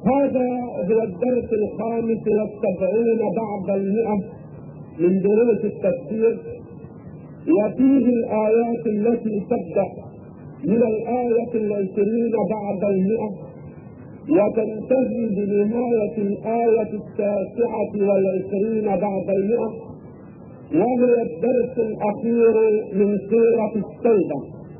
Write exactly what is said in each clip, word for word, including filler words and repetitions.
هذا هو الدرس الخامس والسبعون بعد المئة من دروس التفسير، وفيه الآيات التي تبدأ من الآية العشرين بعد المئة وتنتهي بنهاية الآية التاسعة والعشرين بعد المئة، وهو الدرس الأخير من سورة التوبة.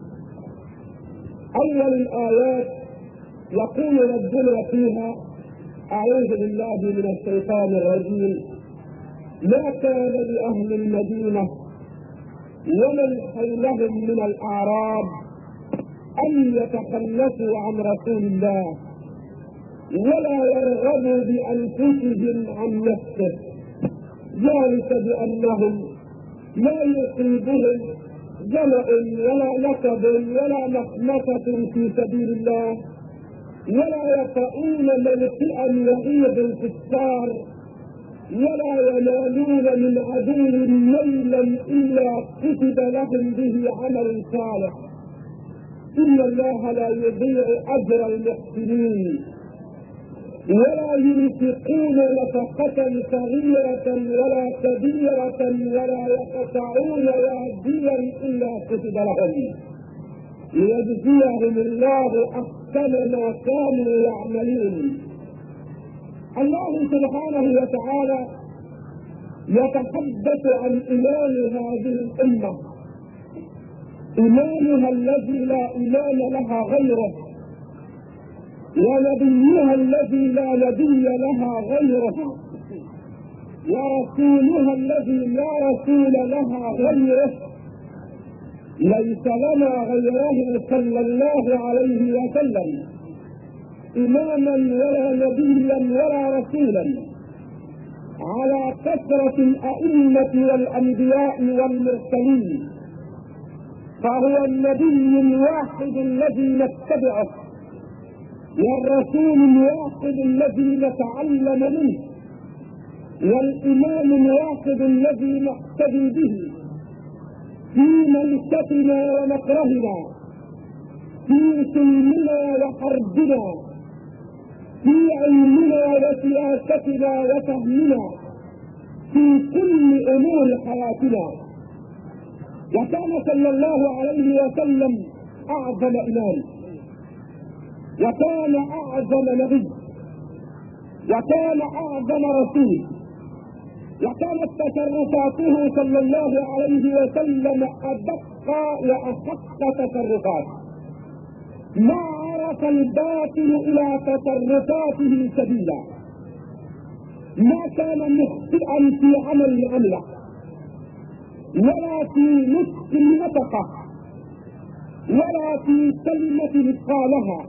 أول الآيات يقول ربنا فيها: أعوذ بالله من الشيطان الرجيم، ما كان لأهل المدينة ومن حولهم من الأعراب أن يتخلفوا عن رسول الله ولا يرغبوا بأنفسهم عن نفسه، ذلك بأنهم لا يصيبهم ظمأ ولا نصب ولا مخمصة في سبيل الله ولا يطؤون موطئا يغيظ الكفار ولا ينالون من عدو نيلا إلا كتب لهم به عمل صالح، إن الله لا يضيع أجر المحسنين، ولا ينفقون نفقة صغيرة ولا كبيرة ولا يقطعون واديا إلا كتب لهم ليجزيهم الله أحسن ما كانوا يعملون. الله سبحانه وتعالى يتحدث عن إيمان هذه الأمة، إيمانها الذي لا إيمان لها غيره، ونبيها الذي لا نبي لها غيره، ورسولها الذي لا رسول لها غيره، ليس لنا غيره صلى الله عليه وسلم إماما ولا نبيا ولا رسولا، على كثرة الأئمة والأنبياء والمرسلين، فهو النبي الواحد الذي نتبعه والرسول الواحد الذي نتعلم منه والإمام الواحد الذي نقتدي به في منشطنا ومكرهنا، في سلمنا وحربنا، في علمنا وسياستنا وفهمنا، في كل أمور حياتنا. وكان صلى الله عليه وسلم أعظم إمام، وكان أعظم نبي، وكان أعظم رسول، وكانت تصرفاته صلى الله عليه وسلم أدق وأحق تصرفات، ما عرف الباطل إلى تصرفاته سبيلا، ما كان مخطئا في عمل عمله ولا في نطق نطقه ولا في كلمة قالها،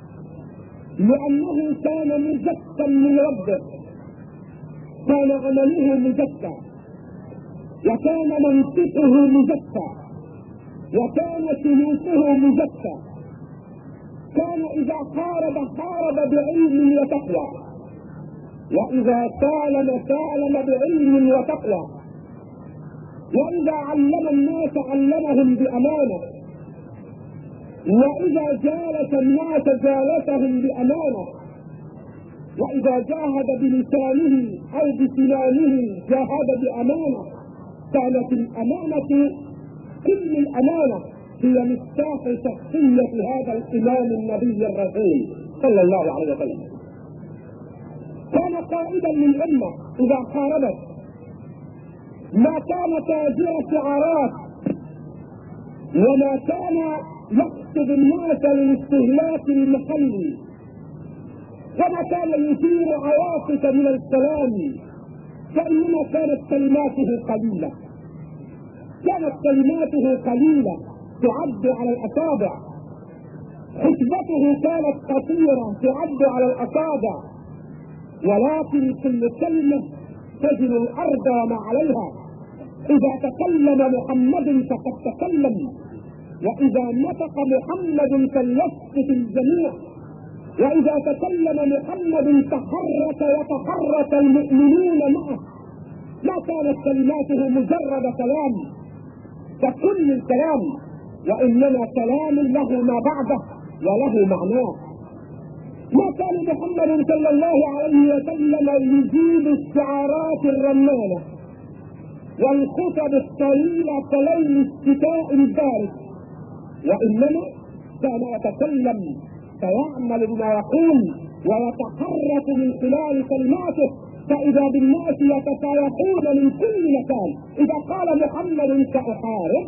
لأنه كان مزكى من ربه، كان عمله مزكى، وكان منطقه مزكى، وكان سلوكه مزكى، كان إذا حارب حارب بعلم وتقوى، وإذا سالم سالم بعلم وتقوى، وإذا علم الناس علمهم بأمانة، وإذا جالس الناس جالسهم بأمانة، وإذا جاهد بلسانه أو بسنانه جاهد بأمانة. كانت الأمانة كل الأمانة هي مفتاح شخصية هذا الإمام النبي الرسول صلى الله عليه وسلم. كان قائدا للأمة إذا حاربت، ما كان تاجر شعارات، وما كان يقصد الناس للاستهلاك المحلي، وما كان يثير عواطف من الكلام، فإنما كانت كلماته قليلة، كانت كلماته قليلة تعد على الأصابع، خطبته كانت قصيرة تعد على الأصابع، ولكن كل كلمة تجن الأرض ما عليها. إذا تكلم محمد فقد تكلم، وإذا نطق محمد فليسكت الجميع، وإذا تكلم محمد تحرك وتحرك المؤمنون معه. ما كانت كلماته مجرد كلام ككل الكلام، وإنما كلام له ما بعده وله معناه. ما كان محمد صلى الله عليه وسلم يجيب الشعارات الرنانة والخطب الطويلة كليل الشتاء البارد، وإنما كان يتكلم فيعمل بما يقول ويتحرك من خلال كلماته، فإذا بالناس يتسايقون من كل مكان. إذا قال محمد سأحارب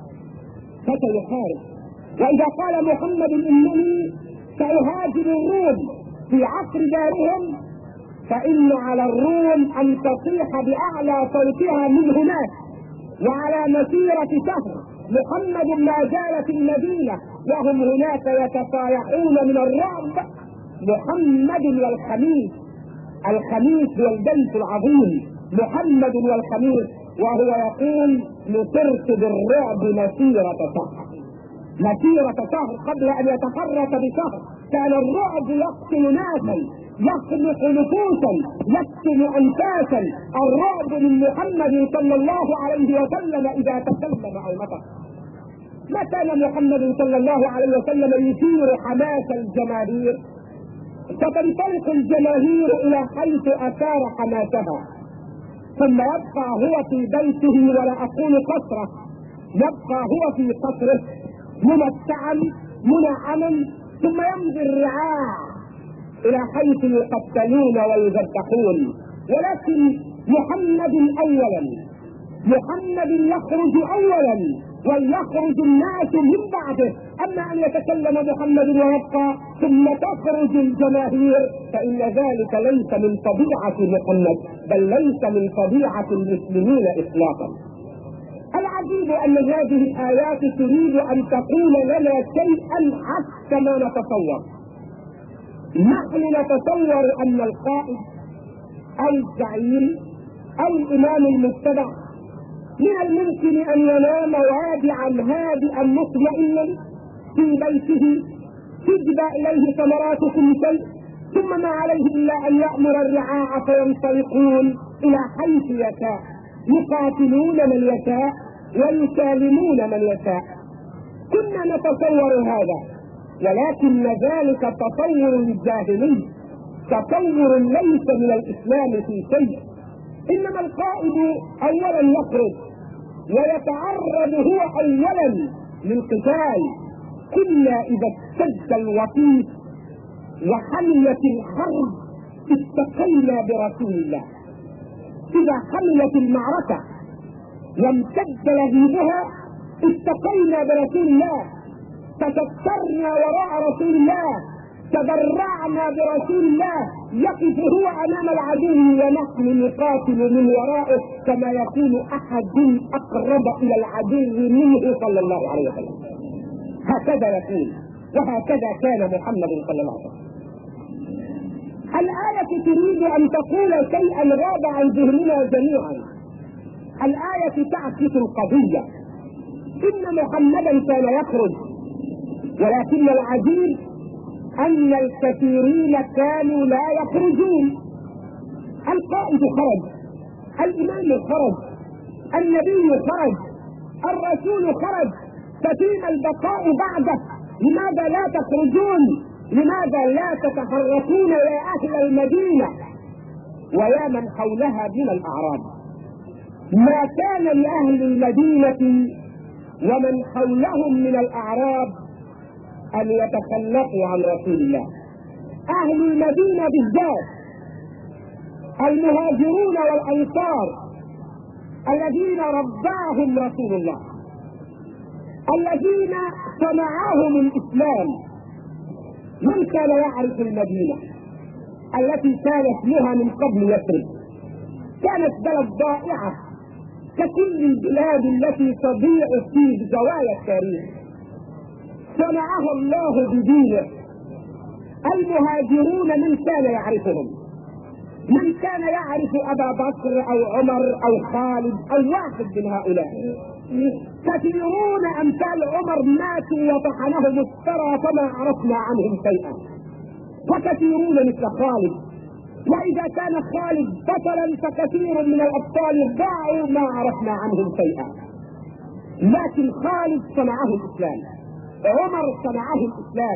فسيحارب، وإذا قال محمد إنني سأهاجم الروم في عصر دارهم فإن على الروم أن تصيح بأعلى صوتها من هناك. وعلى مسيرة شهر محمد ما زال في المدينة وهم هناك يتصايحون من الرعب. محمد والخميس، الخميس هو البيت العظيم، محمد والخميس، وهو يقول نصرت بالرعب مسيرة شهر. مسيرة شهر قبل أن يتحرك بشهر كان الرعب يقتل ناسا، يخلق نفوسا، يقتل أنفاسا. الرعب من محمد صلى الله عليه وسلم إذا تكلم أو نطق. ما كان محمد صلى الله عليه وسلم يثير حماس الجماهير فتنطلق الجماهير إلى حيث أثار حماسها، ثم يبقى هو في بيته، ولا أقول قصره، يبقى هو في قصره ممتعا منعما، ثم يمضي الرعاع الى حيث يقتلون ويذبحون. ولكن محمد اولا، محمد يخرج اولا ويخرج الناس من بعده. اما ان يتكلم محمد ويبقى ثم تخرج الجماهير فان ذلك ليس من طبيعة محمد، بل ليس من طبيعة المسلمين اطلاقا. العجيب ان هذه الايات تريد ان تقول لنا شيئا عكس ما نتصور. نحن نتصور ان القائد او الزعيم او الامام المتبع من الممكن ان ينام وادعا هادئا مطمئنا في بيته تجبى اليه ثمرات كل شيء، ثم ما عليه الا ان يامر الرعاع فينطلقون الى حيث يشاء، يقاتلون من يشاء ويسالمون من يشاء. كنا نتصور هذا، ولكن ذلك تصور الجاهلي، تصور ليس من الاسلام في شيء. انما القائد اولا يخرج ويتعرض هو اولا للقتال. كنا اذا اشتد الوطيس وحميت الحرب استقينا برسول الله. اذا حميت المعركة وامتد لهيبها استقينا برسول الله، تكسرنا وراء رسول الله، تبرعنا برسول الله، يقف هو امام العدو ونحن نقاتل من ورائه كما يكون احد اقرب الى العدو منه صلى الله عليه وسلم. هكذا يقول، وهكذا كان محمد صلى الله عليه وسلم. الآية تريد ان تقول شيئا غاب عن ذهننا جميعا. الآية تعكس القضية. ان محمدا كان يخرج، ولكن العجيب ان الكثيرين كانوا لا يخرجون. القائد خرج، الامام خرج، النبي خرج، الرسول خرج، ففيما البقاء بعده؟ لماذا لا تخرجون؟ لماذا لا تتحركون يا اهل المدينة ويا من حولها من الاعراب؟ ما كان لاهل المدينة ومن حولهم من الاعراب ان يتخلفوا عن رسول الله. اهل المدينة بالذات، المهاجرون والانصار الذين رباهم رسول الله، الذين صنعهم الاسلام. من كان يعرف المدينة التي كان اسمها من قبل يثرب؟ كانت بلد ضائعة ككل البلاد التي تضيع في زوايا التاريخ. صنعها الله بدينه. المهاجرون من كان يعرفهم؟ من كان يعرف ابا بكر او عمر او خالد او واحد من هؤلاء؟ كثيرون امثال عمر ماتوا وطحنهم الثرى فما عرفنا عنهم شيئا، وكثيرون مثل خالد. واذا كان خالد بطلا فكثير من الابطال ضاعوا ما عرفنا عنهم شيئا. لكن خالد صنعه الاسلام، عمر صنعه الاسلام،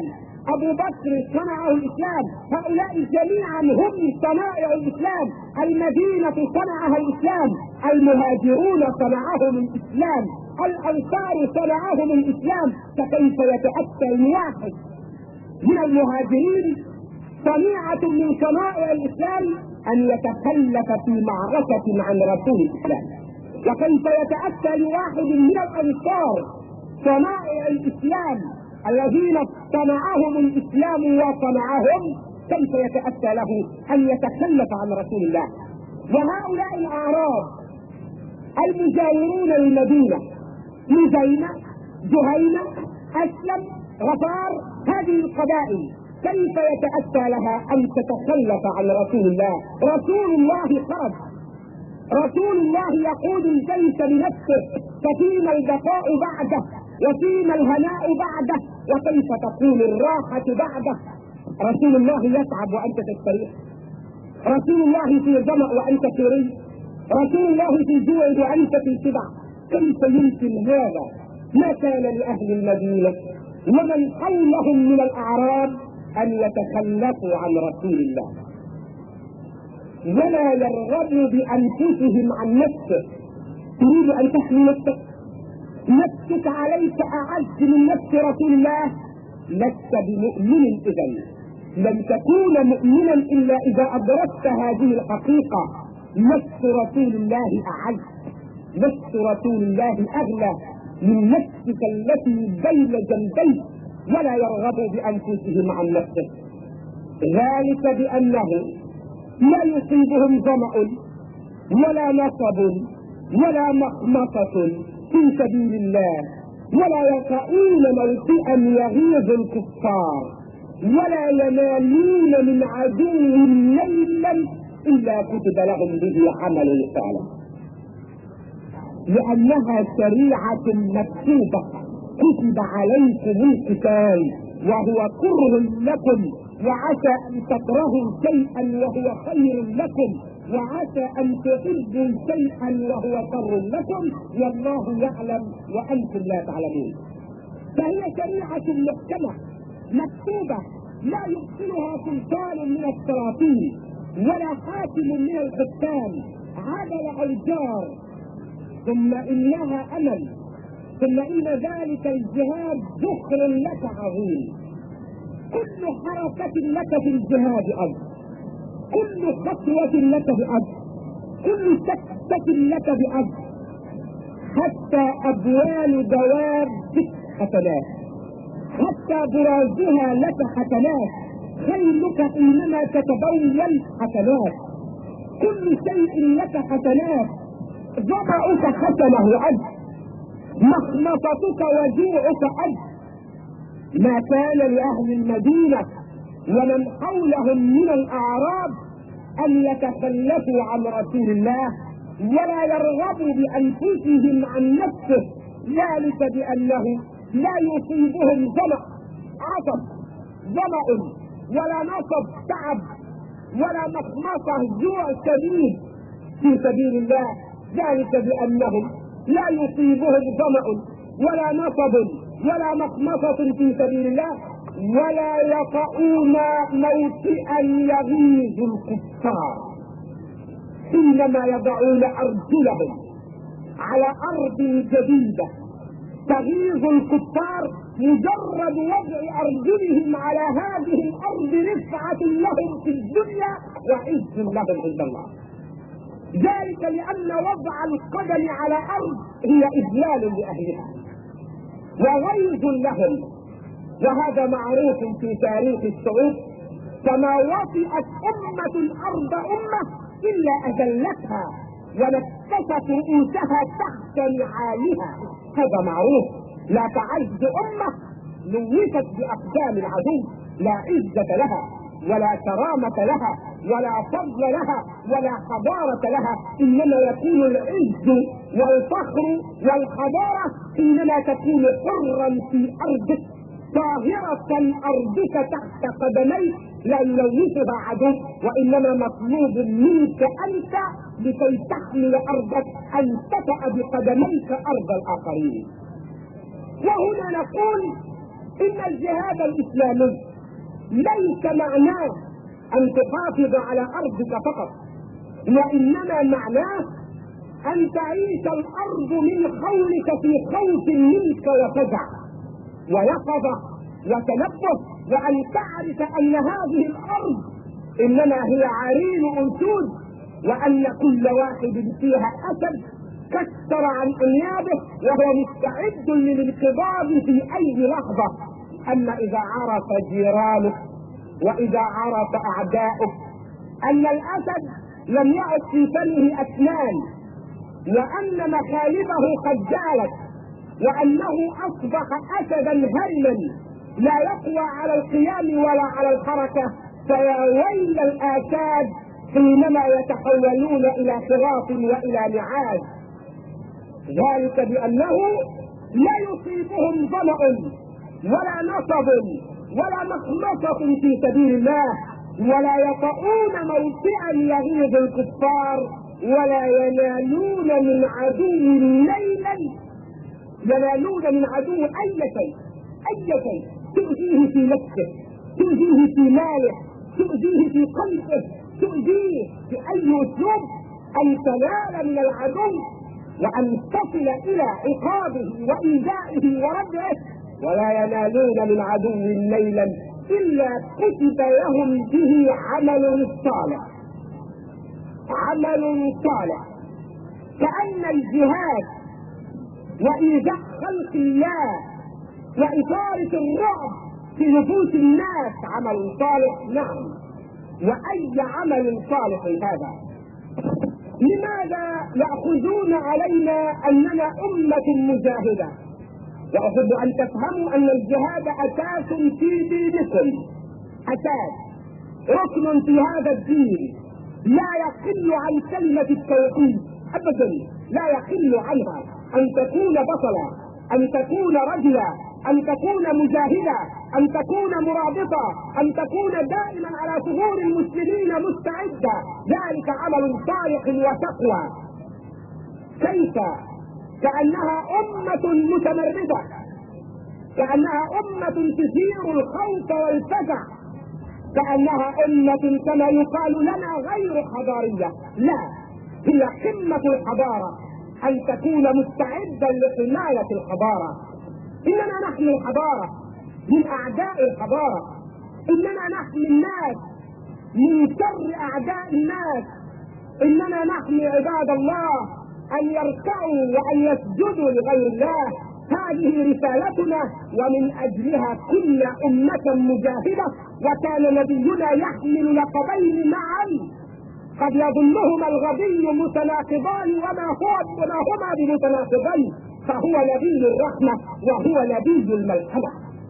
ابو بكر صنعه الاسلام، هؤلاء جميعا هم صنائع الاسلام. المدينة صنعها الاسلام، المهاجرون صنعهم الاسلام، الانصار صنعهم الاسلام. فكيف يتأتى الواحد من المهاجرين صنيعة من صنائع الاسلام ان يتخلف في معركة عن رسول الاسلام؟ وكيف يتأتى لواحد من الانصار صنائع الاسلام الذين صنعهم الاسلام وصنعهم، كيف يتأتى له ان يتخلف عن رسول الله؟ وهؤلاء الاعراب المجاورون للمدينة، مزينة، جهينة، اسلم، غفار، هذه القبائل كيف يتأتى لها ان تتخلف عن رسول الله؟ رسول الله خرج، رسول الله يقود الجيش بنفسه، ففيما البقاء بعده وفيما الهناء بعده؟ وكيف تكون الراحة بعده؟ رسول الله يتعب وانت تستريح، رسول الله في ظمأ وانت في ري، رسول الله في جوع وانت في شبع. كيف يمكن هذا؟ ما كان لأهل المدينة ومن حولهم من الأعراب أن يتخلفوا عن رسول الله ولا يرغبوا بأنفسهم عن نفسه. تريد أن تحمي نفسك؟ نفسك عليك أعز من نفس رسول الله، لست بمؤمن إذن، لن تكون مؤمنا إلا إذا أدركت هذه الحقيقة. نفس رسول الله أعز، نفس رسول الله أغلى من نفسك التي بين جنبيك، ولا يرغبوا بأنفسهم عن نفسه. ذلك بأنه لا يصيبهم ظمأ ولا نصب ولا مخمصة في سبيل الله، ولا يطؤون موطئا يغيظ الكفار، ولا ينالون من عدو ليلا إلا كتب لهم به عمل صالح. لأنها شريعة مكتوبة، كتب عليكم القتال وهو كره لكم، وعسى أن تكرهوا شيئا وهو خير لكم، وعسى أن تحبوا شيئا وهو شر لكم، والله يعلم وأنتم لا تعلمون. فهي شريعة محكمة مكتوبة لا يبطلها سلطان من السلاطين ولا حاكم من الحكام عدل أو جار. ثم إنها أمل، ثم إن ذلك الجهاد ذخر لك عظيم. كل حركة لك في الجهاد أجر، كل خطوة لك بأجر، كل سكتة لك بأجر، حتى أبوال دوابك حسنات، حتى برازها لك حسنات، خيلك حينما تتبول حسنات، كل شيء لك حسنات. ظمأك حسنه أجر، مخمصتك وجوعك أجر. ما كان لأهل المدينة ومن حولهم من الأعراب أن يتخلفوا عن رسول الله ولا يرغبوا بأنفسهم عن نفسه، ذلك بأنه لا يصيبهم ظمأ عطب ظمأ ولا نصب تعب ولا مخمصة جوع شديد في سبيل الله، ذلك بأنهم لا يصيبهم ظمأ ولا نصب ولا مخمصة في سبيل الله، ولا يطؤون موطئا يغيظ الكفار. حينما يضعون أرجلهم على أرض جديدة تغيظ الكفار، مجرد وضع أرجلهم على هذه الأرض رفعة لهم في الدنيا وعز لهم عند الله. ذلك لأن وضع القدم على أرض هي إذلال لأهلها وغيظ لهم، وهذا معروف في تاريخ الشعوب. فما وطئت أمة الأرض أمة إلا أذلتها ونكست رؤوسها تحت نعالها، هذا معروف. لا تعز أمة لوثت بأقدام العدو، لا عزة لها ولا كرامة لها ولا فضل لها ولا حضارة لها، إنما يكون العز والفخر والحضارة حينما تكون حرا في أرضك، طاهرة أرضك تحت قدميك، لا يلوثها عدو، وإنما مطلوب منك أنت لكي تحمل أرضك أن تطأ بقدميك أرض الآخرين. وهنا نقول إن الجهاد الإسلامي ليس معناه أن تحافظ على أرضك فقط، وإنما معناه أن تعيش الأرض من خولك في خوف منك وفزع ويقظة وتنبه، وأن تعرف أن هذه الأرض إنما هي عرين أسود، وأن كل واحد فيها أسد كسر عن أنيابه وهو مستعد للانقضاض في أي لحظة. أما إذا عرف جيرانك وإذا عرف أعداؤك أن الأسد لم يعد في فمه أسنان، وأن مخالبه قد جالت، وأنه أصبح أسدا هرما لا يقوى على القيام ولا على الحركة، فيا ويل الآساد حينما يتحولون إلى خراف وإلى نعاس. ذلك بأنه لا يصيبهم ظمأ ولا نصب ولا مخمصة في سبيل الله، ولا يطؤون موطئا يغيظ الكفار، ولا ينالون من عدو ليلا ينالون من عدو أي شيء أي شيء تؤذيه في نفسه، تؤذيه في ماله، تؤذيه في قلبه، تؤذيه بأي أسلوب، أن تنال من العدو وأن تصل إلى عقابه وإيذائه وردعه. ولا ينالون من عدو ليلا إلا كتب لهم به عمل صالح. عمل صالح، كأن الجهاد وإيذاء خلق الله وإثارة الرعب في نفوس الناس عمل صالح. نعم، وأي عمل صالح هذا؟ لماذا يأخذون علينا أننا أمة مجاهدة؟ وأحب أن تفهموا أن الجهاد أساس في دينكم، أساس ركن في هذا الدين لا يقل عن كلمة التوحيد أبدا، لا يقل عنها. أن تكون بطلا، أن تكون رجلا، أن تكون مجاهدا، أن تكون مرابطا، أن تكون دائما على ثغور المسلمين مستعدا، ذلك عمل صالح وتقوى. كيف؟ كأنها أمة متمردة، كأنها أمة تثير الخوف والفزع، كأنها أمة كما يقال لنا غير حضارية. لا، هي قمة الحضارة أن تكون مستعدا لحماية الحضارة. إننا نحمي الحضارة من أعداء الحضارة، إننا نحمي الناس من شر أعداء الناس، إننا نحمي عباد الله أن يركعوا وأن يسجدوا لغير الله. هذه رسالتنا، ومن أجلها كل أمة مجاهدة. وكان نبينا يحمل لقبين معا قد يظنهما الغبي متناقضان وما هو وما هما بمتناقضين، فهو نبي الرحمة وهو نبي الملحمة.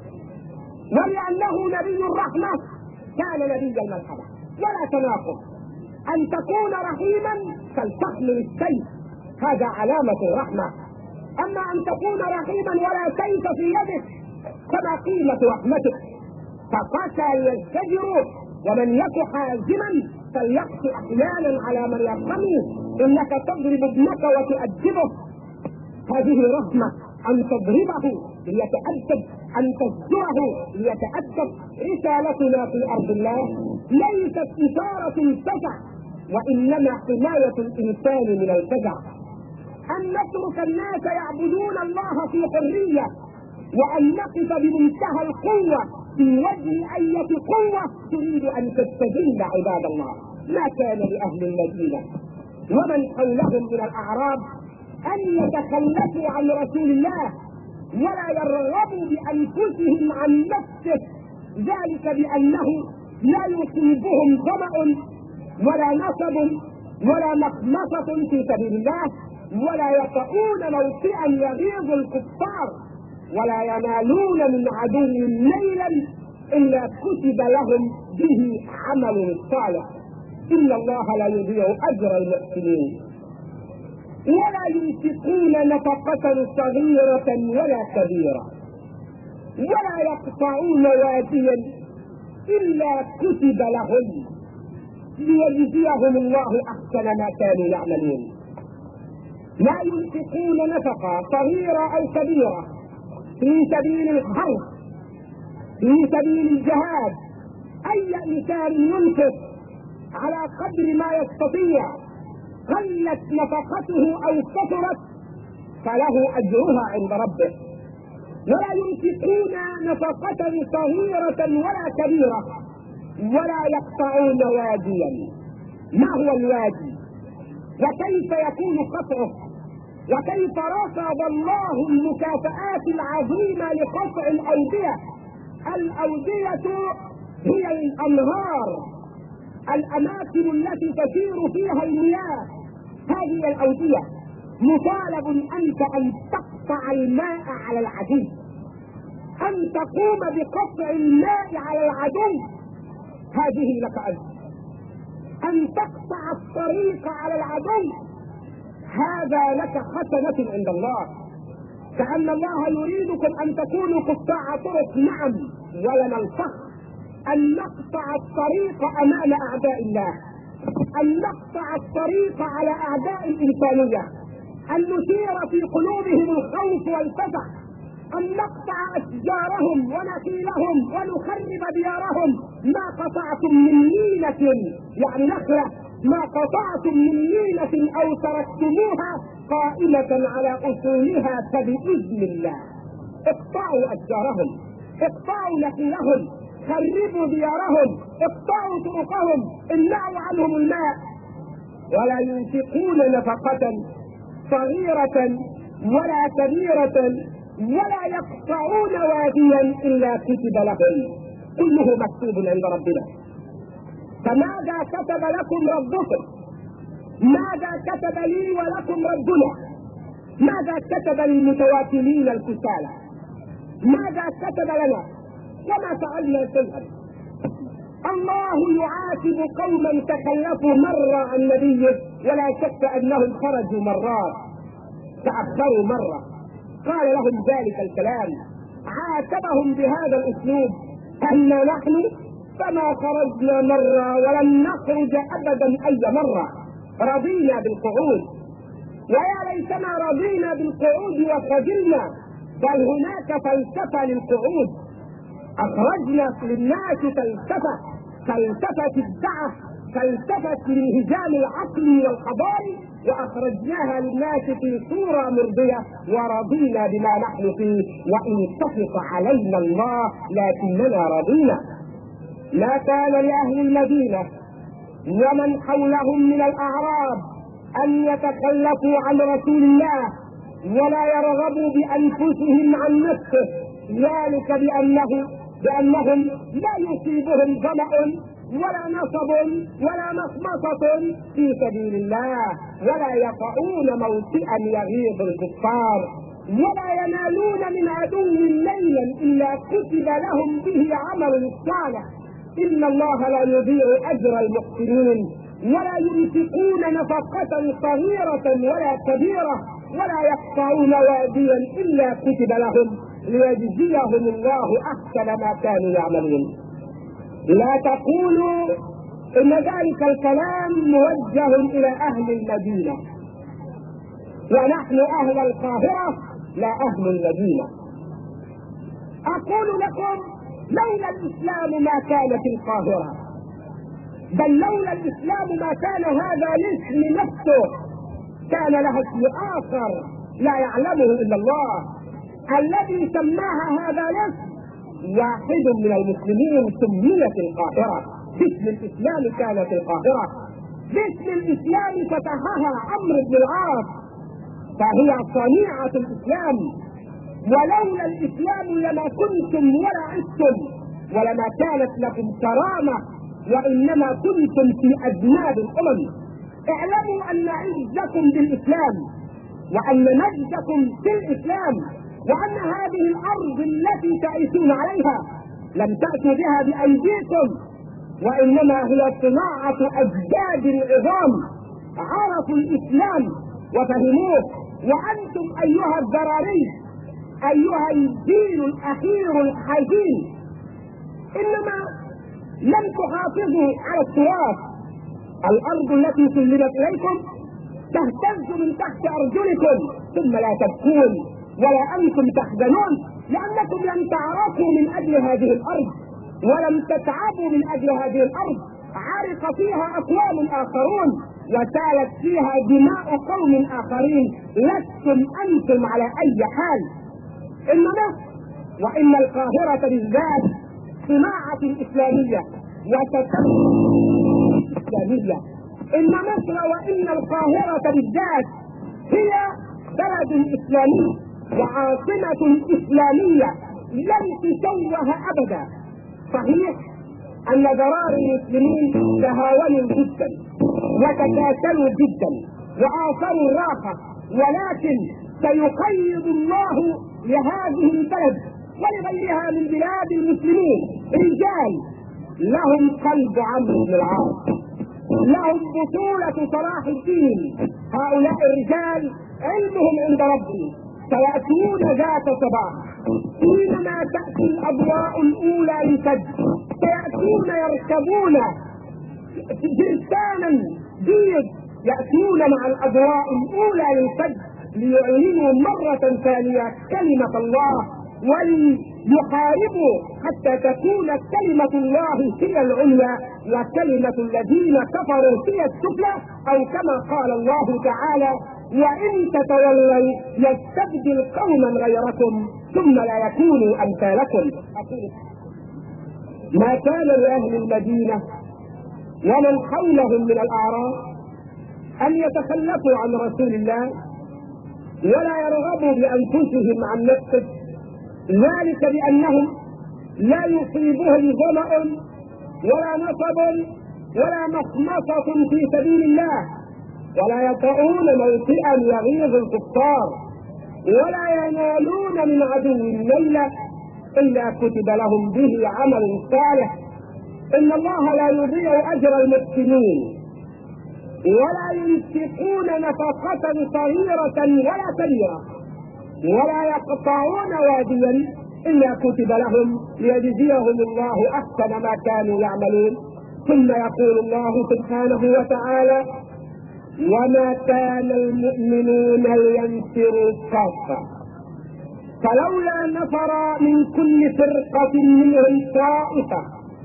ولأنه نبي الرحمة كان نبي الملحمة، ولا تناقض. أن تكون رحيما فلتحمل السيف، هذا علامة الرحمة. أما أن تكون رحيما ولا سيف في يدك فما قيمة رحمتك؟ فقتل يزدجر، ومن يك حازما فليقسو أحيانا على من يرحمه، إنك تضرب ابنك وتؤدبه. هذه رحمة، أن تضربه ليتأدب، أن تزجره ليتأدب. رسالتنا في أرض الله ليست إثارة الفزع، وإنما حماية الإنسان من الفزع. أن نترك الناس يعبدون الله في حرية، وأن نقف بمنتهى القوة في وجه أية قوة تريد أن تستذل عباد الله. ما كان لأهل المدينة ومن حولهم من الأعراب أن يتخلفوا عن رسول الله ولا يرغبوا بأنفسهم عن نفسه، ذلك بأنه لا يصيبهم ظمأ ولا نصب ولا مخمصة في سبيل الله، ولا يطؤون موطئا يغيظ الكفار، ولا ينالون من عدو ليلا إلا كتب لهم به عمل صالح. إن الله لا يضيع أجر المحسنين. ولا ينفقون نفقة صغيرة ولا كبيرة، ولا يقطعون واديا إلا كتب لهم ليجزيهم الله أحسن ما كانوا يعملون. لا ينفقون نفقة صغيرة أو كبيرة في سبيل الحرب، في سبيل الجهاد، اي انسان ينفق على قدر ما يستطيع، قلت نفقته او كثرت فله اجرها عند ربه. ولا ينفقون نفقة صغيرة ولا كبيرة، ولا يقطعون واديا. ما هو الوادي؟ وكيف يكون قطعه؟ وكيف رصد الله المكافآت العظيمة لقطع الأودية؟ الأودية هي الأنهار، الأماكن التي تسير فيها المياه، هذه الأودية. مطالب أنت أن تقطع الماء على العدو، أن تقوم بقطع الماء على العدو، هذه لك أنت. أن تقطع الطريق على العدو، هذا لك حسنة عند الله. كأن الله يريدكم أن تكونوا قطاع طرق، نعم، ولنا الفخر أن نقطع الطريق أمام أعداء الله، أن نقطع الطريق على أعداء الإنسانية، أن نثير في قلوبهم الخوف والفزع، أن نقطع أشجارهم ونخيلهم ونخرب ديارهم. ما قطعتم من مينة، يعني نخلة، ما قطعتم من مينة أو تركتموها قائمة على أصولها فبإذن الله. اقطعوا أشجارهم، اقطعوا نخيلهم، خربوا ديارهم، اقطعوا طرقهم، امنعوا عنهم الماء. ولا ينفقون نفقة صغيرة ولا كبيرة، ولا يقطعون واديا إلا كتب لهم، كله مكتوب عند ربنا. فماذا كتب لكم ربكم؟ ماذا كتب لي ولكم ربنا؟ ماذا كتب للمتواكلين الكسالى؟ ماذا كتب لنا؟ وما فعلنا شيئا. الله يعاتب قوما تخلفوا مرة عن نبيه، ولا شك انهم خرجوا مرات، تأخروا مرة، قال لهم ذلك الكلام، عاتبهم بهذا الاسلوب. اما نحن فما خرجنا مرة ولن نخرج ابدا اي مرة، رضينا بالقعود. ويا ليتنا رضينا بالقعود وخجلنا، بل هناك فلسفة للقعود. اخرجنا للناس فلسفة، فلسفة الدعة، فلسفة الانهزام العقلي والحضاري، واخرجناها للناس في صورة مرضية، ورضينا بما نحن فيه، وان سخط علينا الله لكننا رضينا. لا كان لاهل المدينة ومن حولهم من الاعراب ان يتخلفوا عن رسول الله ولا يرغبوا بانفسهم عن نفسه، ذلك بانه بانهم لا يصيبهم ظمأ ولا نصب ولا مخمصة في سبيل الله، ولا يقعون موطئا يغيظ الكفار، ولا ينالون من عدو ليلا الا كتب لهم به عمل صالح. ان الله لا يضيع اجر المحسنين. ولا ينفقون نفقة صغيرة ولا كبيرة، ولا يقطعون واديا الا كتب لهم ليجزيهم الله احسن ما كانوا يعملون. لا تقولوا ان ذلك الكلام موجه الى اهل المدينة، ونحن اهل القاهرة لا اهل المدينة. اقول لكم لولا الاسلام ما كانت القاهرة، بل لولا الاسلام ما كان هذا الاسم نفسه، كان لها اسم اخر لا يعلمه الا الله. الذي سماها هذا الاسم واحد من المسلمين، سميت القاهرة، باسم الاسلام كانت القاهرة، باسم الاسلام فتحها عمرو بن العاص، فهي صنيعة الاسلام. ولولا الاسلام لما كنتم ولا عشتم، ولما كانت لكم كرامة، وانما كنتم في اجناب الامم. اعلموا ان عزكم بالاسلام، وان مجدكم في الاسلام، وان هذه الارض التي تعيشون عليها لم تأتوا بها بايديكم، وانما هي صناعة اجداد العظام عرفوا الاسلام وفهموه. وانتم ايها الذراري، ايها الجيل الاخير الحزين، انما لم تحافظوا على التراث. الارض التي سلمت اليكم تهتز من تحت ارجلكم، ثم لا تبكون ولا انتم تحزنون، لانكم لم تعرفوا من اجل هذه الارض، ولم تتعبوا من اجل هذه الارض، عرق فيها اقوام اخرون وسالت فيها دماء قوم اخرين، لستم انتم على اي حال. ان مصر وان القاهرة بالذات صناعة اسلامية وتتمم اسلامية. ان مصر وان القاهرة بالذات هي بلد اسلامي وعاصمة اسلامية لن تشوه ابدا. صحيح ان ضرار المسلمين تهاونوا جدا وتكاسلوا جدا واثروا الراحة، ولكن سيقيد الله لهذه البلد ولغيرها من بلاد المسلمين رجال لهم قلب عمرو بن العاص، لهم بطولة صلاح الدين. هؤلاء الرجال علمهم عند ربهم سيأتون ذات صباح حينما تأتي الأضواء الأولى لسد، سيأتون يركبون فرسانا بيض، يأتون مع الأضواء الأولى لسد ليعلنوا مرة ثانية كلمة الله وليحاربوا حتى تكون كلمة الله هي العليا وكلمة الذين كفروا هي السفلى، أو كما قال الله تعالى: وإن تتولوا يستبدل قوما غيركم ثم لا يكونوا أمثالكم. ما كان لأهل المدينة ومن حولهم من الأعراب أن يتخلفوا عن رسول الله ولا يرغبوا بأنفسهم عن نفسه، ذلك بأنهم لا يصيبهم ظمأ ولا نصب ولا مخمصة في سبيل الله، ولا يطؤون موطئا يغيظ الكفار، ولا ينالون من عدو نيلا إلا كتب لهم به عمل صالح. إن الله لا يضيع أجر المحسنين، ولا ينفقون نفقة صغيرة ولا كبيرة، ولا يقطعون واديا إلا كتب لهم ليجزيهم الله أحسن ما كانوا يعملون. ثم يقول الله سبحانه وتعالى: وما كان المؤمنون لينفروا كافة فلولا نفر من كل فرقة منهم طائفة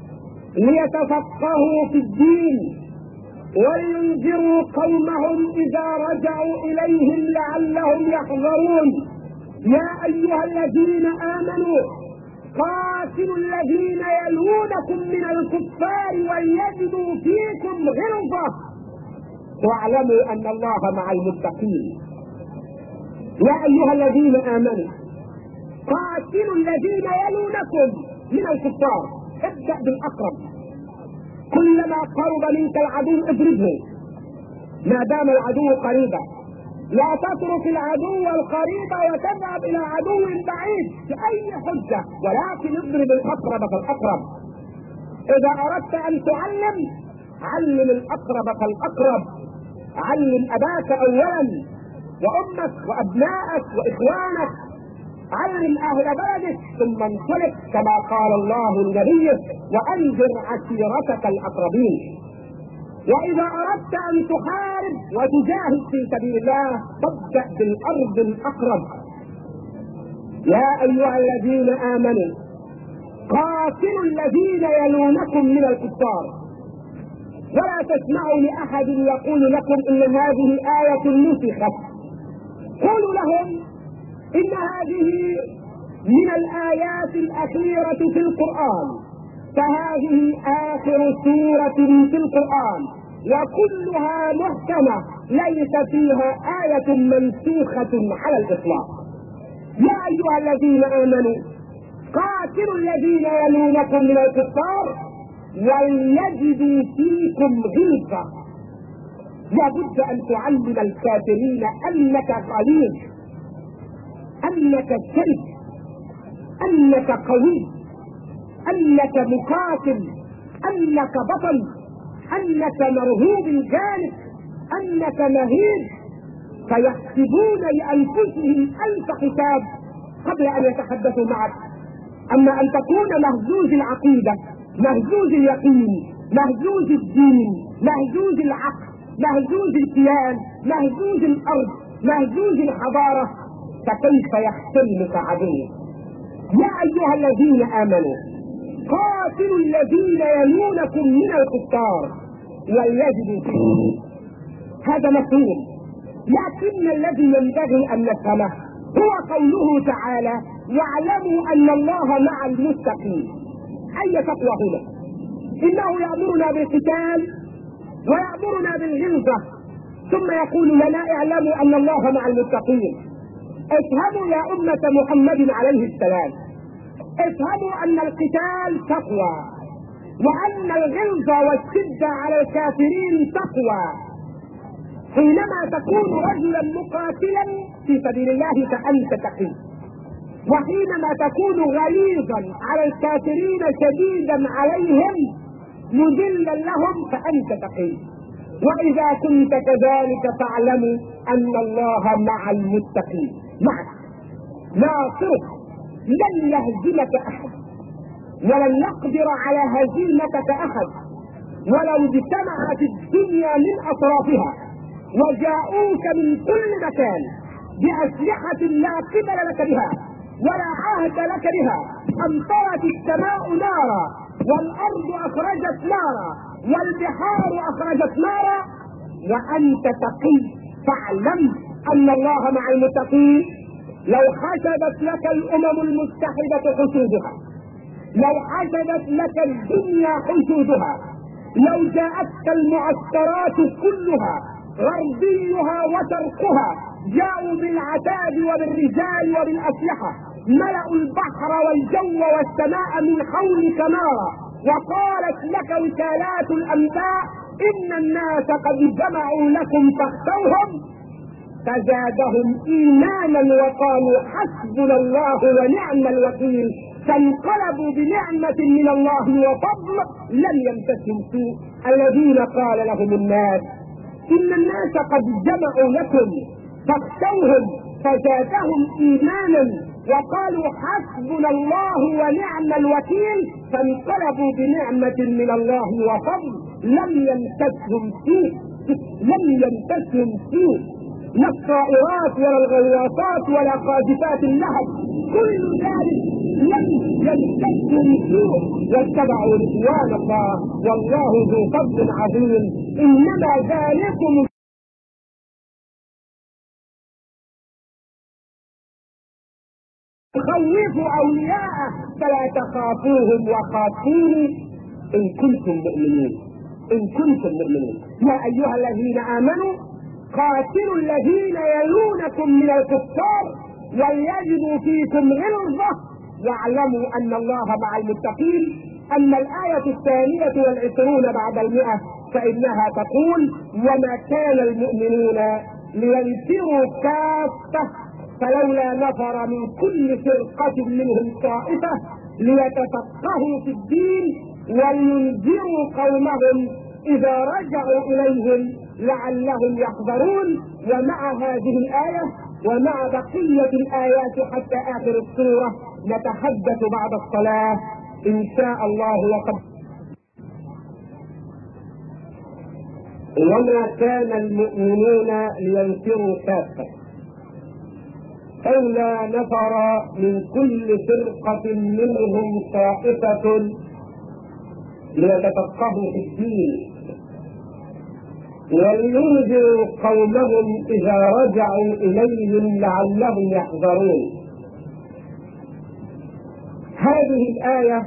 ليتفقهوا في الدين ولينذروا قومهم إذا رجعوا إليهم لعلهم يحذرون. يا أيها الذين آمنوا قاتلوا الذين يلونكم من الكفار وليجدوا فيكم غلظة واعلموا أن الله مع المتقين. يا أيها الذين آمنوا قاتلوا الذين يلونكم من الكفار، ابدأ بالأقرب، كلما قرب منك العدو اضربه ما دام العدو قريبا، لا تترك العدو القريب وتذهب الى عدو بعيد بأي حجة، ولكن اضرب الأقرب فالأقرب. إذا أردت أن تعلم علم الأقرب فالأقرب، علم أباك أولا وأمك وأبنائك وإخوانك، علم أهل بلدك ثم انطلق كما قال الله لنبيه: وأنذر عشيرتك الأقربين. وإذا أردت أن تحارب وتجاهد في سبيل الله فابدأ بالأرض الأقرب. يا أيها الذين آمنوا قاتلوا الذين يلونكم من الكفار ولا تسمعوا لأحد يقول لكم إن هذه آية نسخت، قولوا لهم إن هذه من الآيات الأخيرة في القرآن، فهذه آخر سورة في القرآن وكلها محكمة ليس فيها آية منسوخة على الإطلاق. يا أيها الذين آمنوا قاتلوا الذين يلونكم من الكفار وليجدوا فيكم غلظة. لابد أن تعلم الكافرين أنك غليظ، أنك شرس، أنك قوي، أنك مقاتل، أنك بطل، أنك مرهوب الجانب، أنك مهيب، فيحسبون لأنفسهم ألف حساب قبل أن يتحدثوا معك. أما أن تكون مهزوز العقيدة، مهزوز اليقين، مهزوز الدين، مهزوز العقل، مهزوز الكيان، مهزوز الأرض، مهزوز الحضارة، فكيف يحتملك عدوك؟ يا أيها الذين آمنوا قاتلوا الذين يلونكم من الكفار وليجدوا فيكم. هذا مفهوم، لكن الذي ينبغي ان نفهمه هو قوله تعالى واعلموا ان الله مع المتقين. اي تقوى هنا؟ انه يامرنا بالقتال ويامرنا بالغلظه، ثم يقول لنا اعلموا ان الله مع المتقين. افهموا يا امه محمد عليه السلام، افهموا ان القتال تقوى، وان الغلظه والشده على الكافرين تقوى. حينما تكون رجلا مقاتلا في سبيل الله فانت تقي، وحينما تكون غليظا على الكافرين شديدا عليهم مذلا لهم فانت تقي. واذا كنت كذلك فاعلموا ان الله مع المتقين، معك ناصرك، لن يهزمك احد ولن يقدر على هزيمتك احد، ولو اجتمعت الدنيا من اطرافها وجاءوك من كل مكان باسلحه لا قبل لك بها ولا عهد لك بها، امطرت السماء نارا والارض اخرجت نارا والبحار اخرجت نارا وانت تقي، فاعلم ان الله مع المتقين. لو حسبت لك الامم المتحده حشودها، لو حسبت لك الدنيا حشودها، لو جاءتك المعسكرات كلها غربيها وشرقها، جاءوا بالعتاد وبالرجال وبالاسلحه، ملأوا البحر والجو والسماء من حولك نارا، وقالت لك وكالات الانباء ان الناس قد جمعوا لكم فاخشوهم، فزادهم ايمانا وقالوا حسبنا الله ونعم الوكيل، فانقلبوا بنعمه من الله وفضل لم يمسسهم سوء. الذين قال لهم الناس ان الناس قد جمعوا لكم فاخشوهم فزادهم ايمانا وقالوا حسبنا الله ونعم الوكيل، فانقلبوا بنعمه من الله وفضل لم يمسسهم سوء، لم يمسسهم سوء، لا الطائرات ولا الغواصات ولا قاذفات اللهب، كل ذلك لم يمسسهم سوء، واتبعوا رضوان الله والله ذو فضل عظيم. انما ذلكم خوفوا اولياءه فلا تخافوهم وخافوني ان كنتم مؤمنين، ان كنتم مؤمنين. يا ايها الذين امنوا قاتلوا الذين يلونكم من الكفار وليجدوا فيكم غلظه واعلموا ان الله مع المتقين. اما الايه الثانيه والعشرون بعد المئه فانها تقول وما كان المؤمنون لينفروا كافه فلولا نفر من كل فرقه منهم طائفه ليتفقهوا في الدين ولينذروا قومهم اذا رجعوا اليهم لعلهم يحذرون. ومع هذه الآية ومع بقية الآيات حتى آخر السورة نتحدث بعد الصلاة إن شاء الله. وقد وما كان المؤمنون لينفروا كافة فلولا نفر من كل فرقة منهم طائفة ليتفقهوا في الدين ولينذروا قومهم إذا رجعوا إليهم لعلهم يحذرون. هذه الآية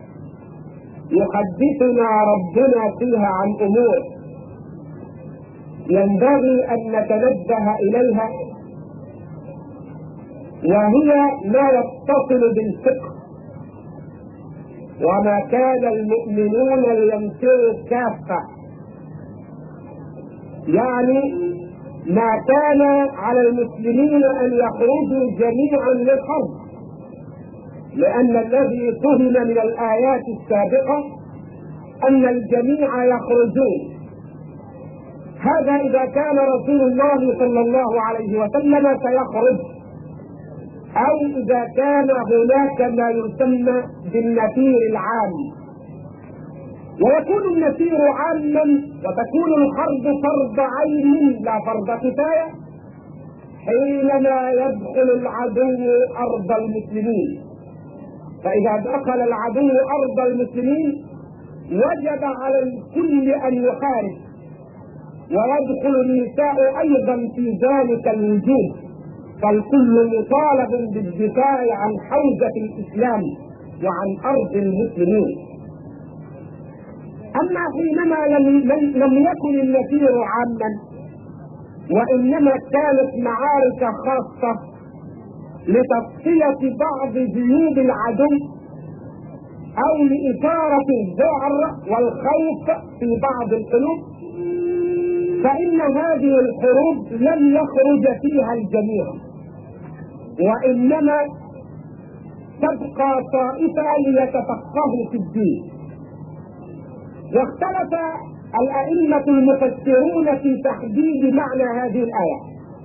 يحدثنا ربنا فيها عن أمور ينبغي أن نتنبه إليها، وهي ما يتصل بالفقه. وما كان المؤمنون لينفروا كافة، يعني ما كان على المسلمين ان يخرجوا جميعا للحرب، لان الذي فهم من الايات السابقه ان الجميع يخرجون. هذا اذا كان رسول الله صلى الله عليه وسلم سيخرج، او اذا كان هناك ما يسمى بالنفير العام، ويكون النفير عاما وتكون الحرب فرض عين لا فرض كفايه حينما يدخل العدو ارض المسلمين. فإذا دخل العدو أرض المسلمين وجب على الكل أن يحارب، ويدخل النساء أيضا في ذلك الوجوب، فالكل مطالب بالدفاع عن حوزة الإسلام وعن أرض المسلمين. أما حينما لم, لم يكن النفير عاما وإنما كانت معارك خاصة لتصفية بعض جيوب العدو أو لإثارة الذعر والخوف في بعض القلوب، فإن هذه الحروب لم يخرج فيها الجميع، وإنما تبقى طائفة ليتفقهوا في الدين. واختلف الأئمة المفسرون في تحديد معنى هذه الآية،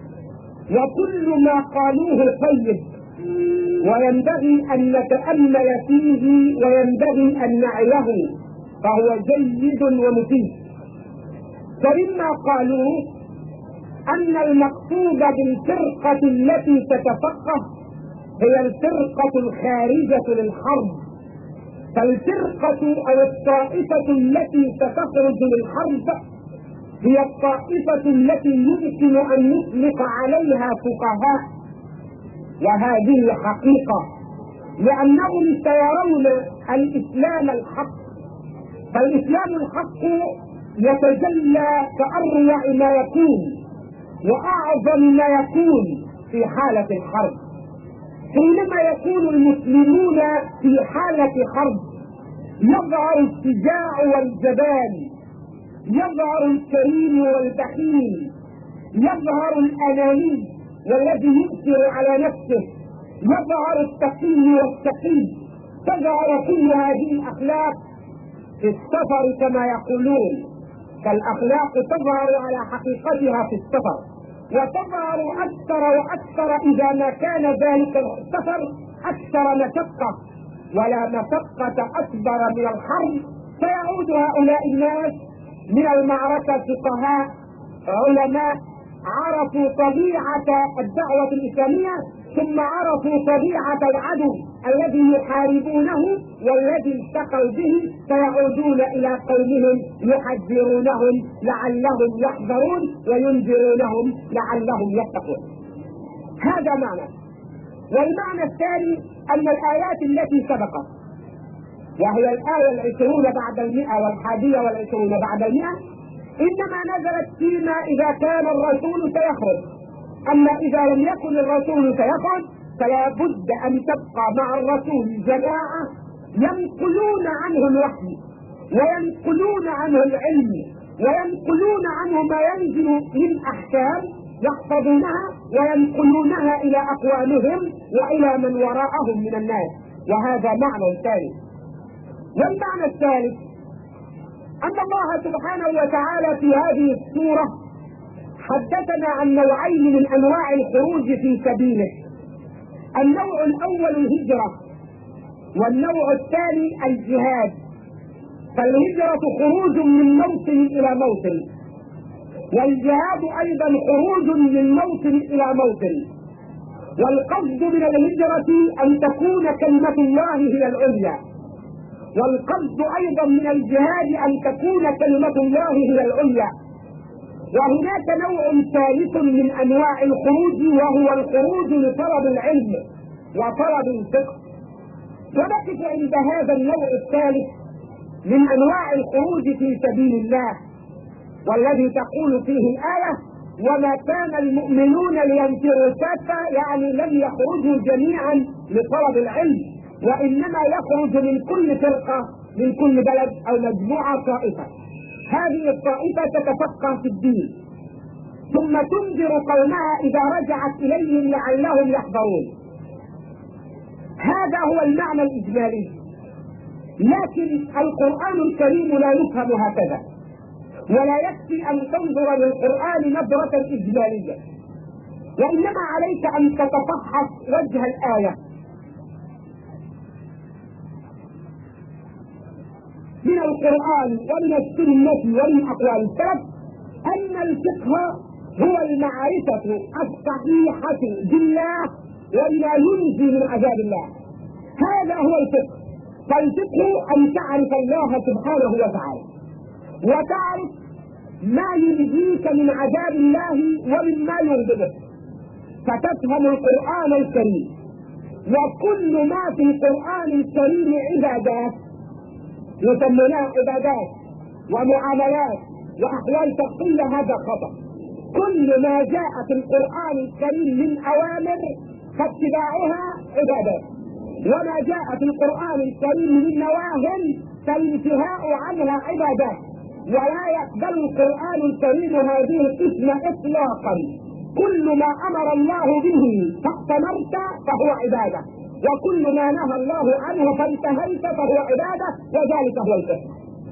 وكل ما قالوه طيب وينبغي أن نتأمل فيه وينبغي أن نعيه، فهو جيد ومفيد. فمما قالوا أن المقصود بالفرقة التي تتفقه هي الفرقة الخارجة للحرب، فالفرقة أو الطائفة التي ستخرج للحرب هي الطائفة التي يمكن أن يطلق عليها فقهاء، وهذه حقيقة، لأنهم سيرون الإسلام الحق، فالإسلام الحق يتجلى كأروع ما يكون وأعظم ما يكون في حالة الحرب. حينما يكون المسلمون في حالة حرب يظهر الشجاع والجبان، يظهر الكريم والبخيل، يظهر الأناني والذي يؤثر على نفسه، يظهر التقي والشقي، تظهر كل هذه الأخلاق في السفر كما يقولون، فالأخلاق تظهر على حقيقتها في السفر، وتظهر أكثر وأكثر إذا ما كان ذلك السفر أكثر مشقة، ولا مشقة أكبر من الحرب. فيعود هؤلاء الناس من المعركة فقهاء علماء عرفوا طبيعة الدعوة الإسلامية، ثم عرفوا طبيعة العدو الذي يحاربونه والذي التقوا به، فيعودون إلى قومهم يحذرونهم لعلهم يحذرون وينذرونهم لعلهم يتقون. هذا معنى. والمعنى الثاني أن الآيات التي سبقت، وهي الآية العشرون بعد المئة والحادية والعشرون بعد المئة، إنما نزلت فيما إذا كان الرسول سيخرج. أما إذا لم يكن الرسول سيخرج فلا بد أن تبقى مع الرسول جماعة ينقلون عنه الوحي وينقلون عنه العلم وينقلون عنه ما ينزل من أحكام يحفظونها وينقلونها إلى أقوامهم وإلى من وراءهم من الناس، وهذا معنى ثالث. والمعنى الثالث أن الله سبحانه وتعالى في هذه السورة حدثنا عن نوعين من أنواع الخروج في سبيله. النوع الأول الهجرة، والنوع الثاني الجهاد. فالهجرة خروج من موطن إلى موطن، والجهاد أيضا خروج من موطن إلى موطن. والقصد من الهجرة أن تكون كلمة الله هي العليا، والقصد أيضا من الجهاد أن تكون كلمة الله هي العليا. وهناك نوع ثالث من أنواع الخروج، وهو الخروج لطلب العلم وطلب الفقه. ونقف عند هذا النوع الثالث من أنواع الخروج في سبيل الله، والذي تقول فيه الآية: وما كان المؤمنون لينفروا كافة، يعني لم يخرجوا جميعا لطلب العلم، وإنما يخرج من كل فرقة من كل بلد أو مجموعة طائفة. هذه الطائفة تتفقه في الدين ثم تنذر قومها إذا رجعت إليهم لعلهم يحذرون. هذا هو المعنى الإجمالي، لكن القرآن الكريم لا يفهم هكذا، ولا يكفي أن تنظر للقرآن نظرة إجمالية، وإنما عليك أن تتفحص وجه الآية من القرآن ومن السنة ومن أقوال السلف أن الفقه هو المعرفة الصحيحة بالله وبما ينجي من عذاب الله. هذا هو الفقه. فالفقه ان تعرف الله سبحانه وتعالى، وتعرف ما ينجيك من عذاب الله ومما يغضبه، فتفهم القرآن الكريم. وكل ما في القرآن الكريم عبادات يسمونها عبادات ومعاملات وأحوال شخصية، هذا خطأ. كل ما جاء في القرآن الكريم من أوامر فاتباعها عبادات، وما جاء في القرآن الكريم من نواهي فالانتهاء عنها عبادات. ولا يقبل القرآن الكريم هذه القسمة إطلاقا. كل ما أمر الله به فاقتمرت فهو عبادة، وكل ما نهى الله عنه فانتهيت فهو عبادة، وذلك هو الفقه.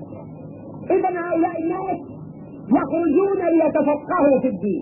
إذا هؤلاء الناس يخرجون ليتفقهوا في الدين،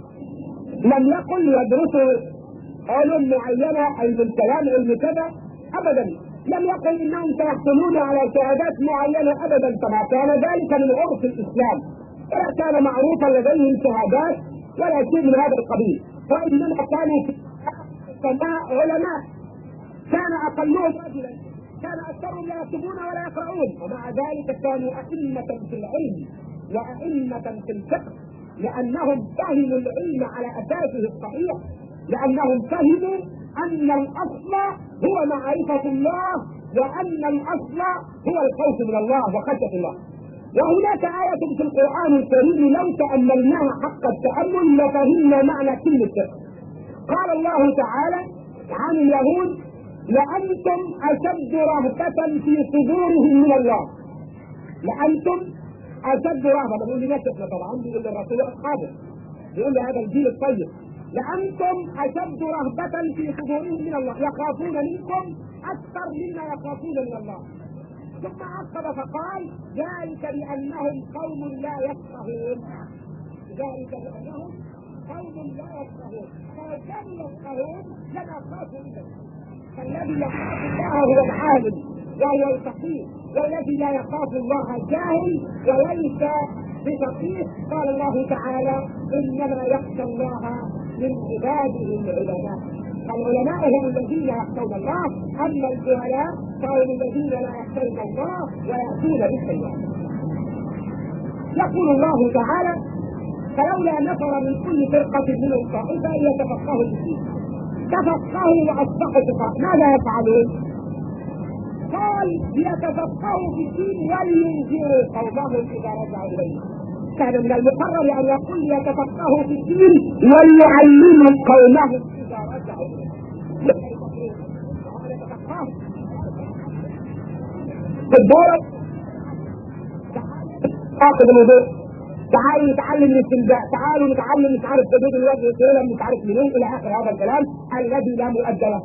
لم يقل يدرسوا علوم معينة أي من كلام علم كذا أبدا، لم يقل إنهم سيحصلون على شهادات معينة أبدا، كما كان ذلك من عرف الإسلام، ولا كان معروفا لديهم شهادات ولا شيء من هذا القبيل، وإنما كانوا سماء علماء، كان أقلهم رجلا، كان أكثرهم لا يكتبون ولا يقرؤون، ومع ذلك كانوا أئمة في العلم وأئمة في الفقه، لأنهم فهموا العلم على أساسه الصحيح، لأنهم فهموا أن الأصل هو معرفة الله، وأن الأصل هو الخوف من الله وخشية الله. وهناك آية في القرآن الكريم لو تأملناها حق التأمل لفهمنا معنى كلمة فقه. قال الله تعالى عن اليهود: لأنتم أشد رهبة في صدورهم من الله. لأنتم أشد رهبة، بقول لنفسنا طبعا، بيقول للرسول أصحابه، بيقول لهذا الجيل الطيب: لأنتم أشد رهبة في صدورهم من الله، يخافون منكم أكثر مما يخافون من الله. ثم عقب فقال: ذلك بأنهم قوم لا يفقهون. ذلك بأنهم قوم لا يفقهون، فلو كانوا يفقهون لما خافوا منهم. فالذي يخاف الله هو العالم وهو الفقيه، والذي لا يخاف الله جاهل وليس بفقيه. قال الله تعالى: إنما يخشى الله من عباده العلماء. فالعلماء هم الذين يخشون الله، أما الجهلاء فهم الذين لا يخشون الله ويأتون بالسيئات. يقول الله تعالى: فلولا نفر من كل فرقة منهم طائفة ليتفقهوا في الدين. تفقهوا وأصبحوا فقهاء، ماذا يفعلون؟ قال: ليتفقهوا في الدين ولينذروا قومهم إذا رجعوا إليهم. كان من المقرر أن يقول: ليتفقهوا في الدين وليعلموا قومهم إذا رجعوا إليهم. في الدورة آخذ الوضوء، تعالوا نتعلم الاستنجاء، تعالوا نتعلم مش عارف حدود الوجه والسلام مش عارف منين إلى آخر هذا الكلام الذي لا مؤدى له.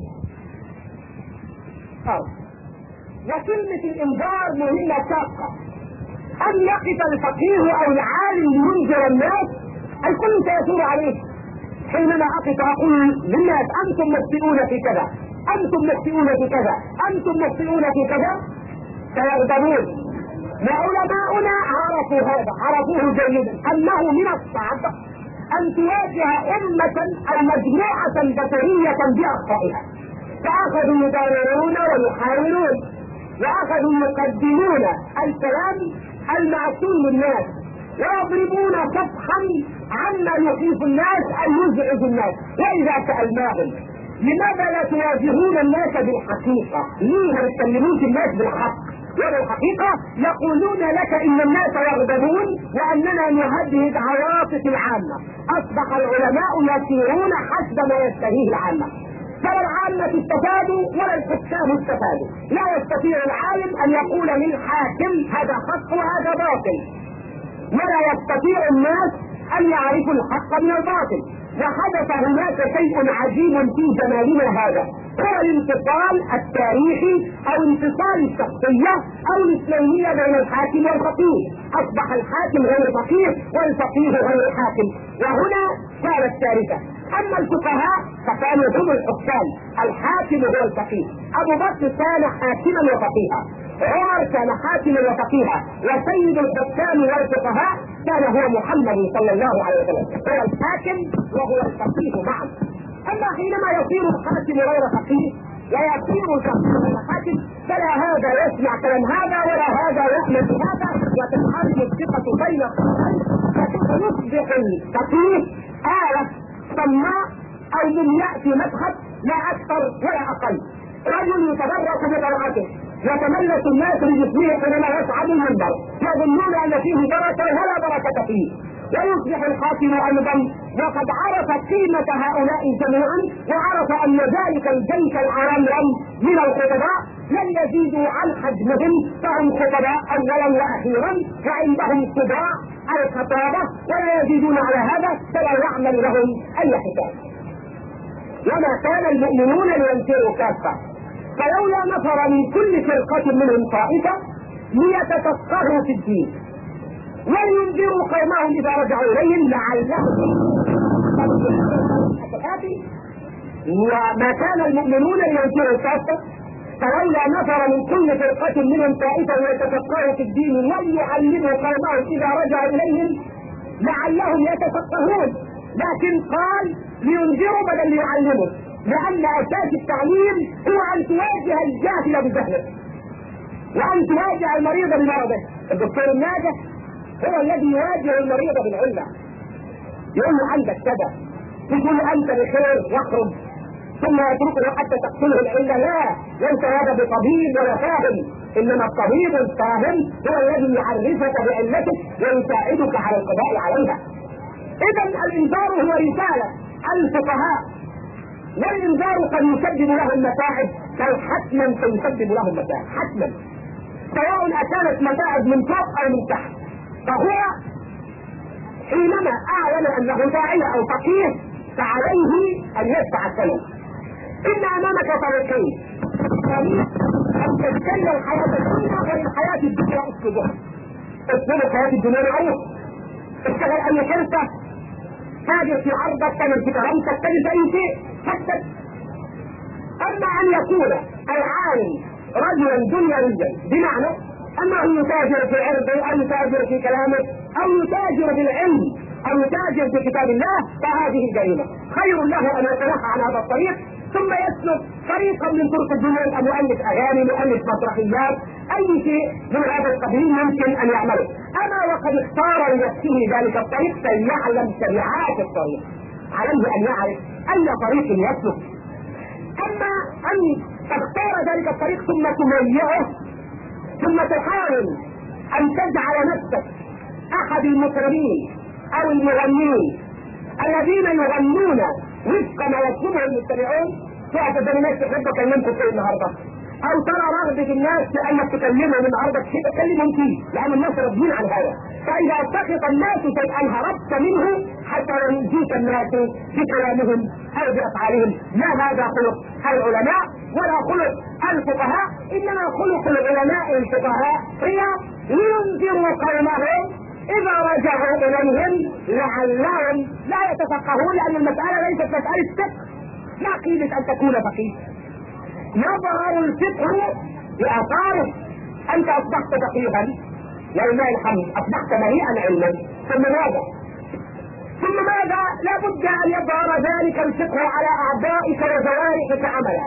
وكلمة الإنذار مهمة شاقة. أن يقف الفقيه أو العالم لينذر الناس الكل سيثور عليه. حينما أقف أقول للناس: أنتم مخطئون في كذا، أنتم مخطئون في كذا، أنتم مخطئون في كذا، سيغضبون. وعلماؤنا عرفوا هذا، عرفوه جيدا، أنه من الصعب أن تواجه أمة أو مجموعة بشرية بأخطائها، فأخذوا يبررون ويحاولون، وأخذوا يقدمون الكلام المعسول للناس، ويضربون صفحا عما يخيف الناس أن يزعج الناس. وإذا سألناهم: لماذا لا تواجهون الناس بالحقيقة؟ ليه ما تكلموش الناس بالحق وبالحقيقة؟ يقولون لك إن الناس يغضبون وأننا نهدد عواطف العامة. أصبح العلماء يسيرون حسب ما يشتهيه العامة، فلا العامة استفادوا ولا الحكام استفادوا. لا يستطيع العالم أن يقول للحاكم هذا حق وهذا باطل، ولا يستطيع الناس أن يعرفوا الحق من الباطل. وحدث هناك شيء عجيب في زماننا هذا، هو الانفصال التاريخي أو انفصال الشخصية أو الإسلامية بين الحاكم والفقيه. أصبح الحاكم غير الفقيه والفقيه غير الحاكم، وهنا كانت كارثة. أما الفقهاء فكانوا هم الحكام، الحاكم هو الفقيه. أبو بكر كان حاكما وفقيها، عمر كان حاكما وفقيها، وسيد الحكام والفقهاء كان هو محمد صلى الله عليه وسلم، هو الحاكم وهو الفقيه معا. أما حينما يصير الحاكم غير فقيه ويصير شخصيا الحاكم، فلا هذا يسمع كلام هذا ولا هذا يؤمن بهذا، وتنحرف الثقة بين الطرفين، فيصبح الفقيه آلة صماء أو من يأتي مدخل لا أكثر ولا أقل. رجل يتبرك بطلعته يتملك الناس بجسمه حينما يصعد المنبر يظنون أن فيه بركة ولا بركة فيه، ويصبح الحاكم أيضا وقد عرف قيمة هؤلاء جميعا، وعرف أن ذلك الجيش العرمرم من الخطباء لن يزيدوا عن حجمهم، فهم خطباء أولا وأخيرا، وعندهم صداع الخطابة ولا يزيدون على هذا، فلا يعمل لهم أي حساب. وما كان المؤمنون لينفروا كافة، فلولا نفر من كل فرقة منهم طائفة ليتفقهوا في الدين ولينذروا قومهم إذا رجعوا إليهم لعلهم. وما كان المؤمنون لينفروا كافة، فلولا نفر من كل فرقة منهم طائفة ليتفقهوا في الدين وليعلموا قومهم إذا رجعوا إليهم لعلهم يتفقهون، لكن قال لينذروا بدل ليعلموا، لأن أساس التعليم هو أن تواجه الجاهل بجهله وأن تواجه المريض بمرضه. الدكتور الناجح هو الذي يواجه المريض بالعلة، يقول له عندك كذا، تقول أنت بخير يخرج، ثم يتركه حتى تقتله العلة. لا، ليس هذا بطبيب ولا فاهم، إنما الطبيب الفاهم هو الذي يعرفك بعلتك ويساعدك على القضاء عليها. إذا الإنذار هو رسالة الفقهاء، والإنذار قد يسبب لهم متاعب، بل حتما سيسبب لهم متاعب حتما، سواء أكانت متاعب من فوق أو من تحت. فهو حينما أعلن أنه داعية أو فقيه فعليه أن يدفع الثمن. إن أمامك طريقين، طريق أن تستنى الحياة الدنيا غير الحياة الدنيا أسلوبها. أسلوب الحياة الدنيا معروف، اشتغل أي شركة، تاجر في عرضك، تعمل في كرامتك، تجد أي شيء حتى. أما أن يكون العالم رجلا دنيويا بمعنى أنه يتاجر في عرضه أو يتاجر في كلامه أو يتاجر بالعلم أو يتاجر في كتاب الله، فهذه جريمة. خير له أن يتنحى عن هذا الطريق ثم يسلك طريقا من طرق الدنيا، أو مؤلف أغاني، مؤلف مسرحيات، أي شيء من هذا القبيل ممكن أن يعمله. أما وقد اختار لنفسه ذلك الطريق فليعلم تبعات الطريق، عليه أن يعرف أي طريق يسلك. أما أن تختار ذلك الطريق ثم تميعه ثم تحاول أن تجعل نفسك أحد المطربين أو المغنين الذين يغنون وفق ما يطلبه المتبعون، تعتبر الناس تحبك ان انت تقول النهارده، او ترى رغبه الناس لانك تكلمهم النهارده شيء تكلمهم فيه، لان الناس راضيين عن هذا. فاذا سخط الناس شيئا هربت منه حتى ينجيك الناس بكلامهم او بافعالهم. لا هذا خلق العلماء ولا خلق الفقهاء، انما خلق العلماء الفقهاء هي لينذروا قومهم إذا رجعوا إليهم لعلهم لا يتفقهون، لأن المسألة ليست مسألة فقه، لا قيمة أن تكون فقيه. يظهر الفقه بآثاره. أنت أصبحت فقيها ولله الحمد، أصبحت مليئا علما، ثم ماذا؟ ثم ماذا؟ لابد أن يظهر ذلك الفقه على أعضائك وجوارحك عملا،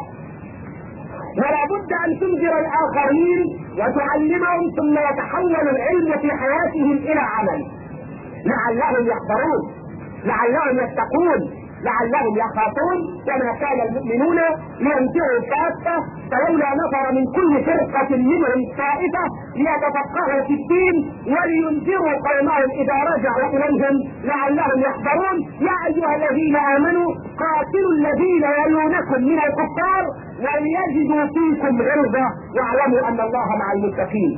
ولا بد أن تنذر الآخرين وتعلمهم، ثم يتحول العلم في حياتهم إلى عمل، لعلهم يحذرون، لعلهم يتقون، لعلهم يخافون. وما كان المؤمنون لينفروا كافة، فلولا نفر من كل فرقة منهم طائفة ليتفقهوا في الدين ولينذروا قومهم إذا رجعوا إليهم لعلهم يحذرون. يا أيها الذين آمنوا قاتلوا الذين يلونكم من الكفار وليجدوا فيكم غلظة واعلموا أن الله مع المتقين.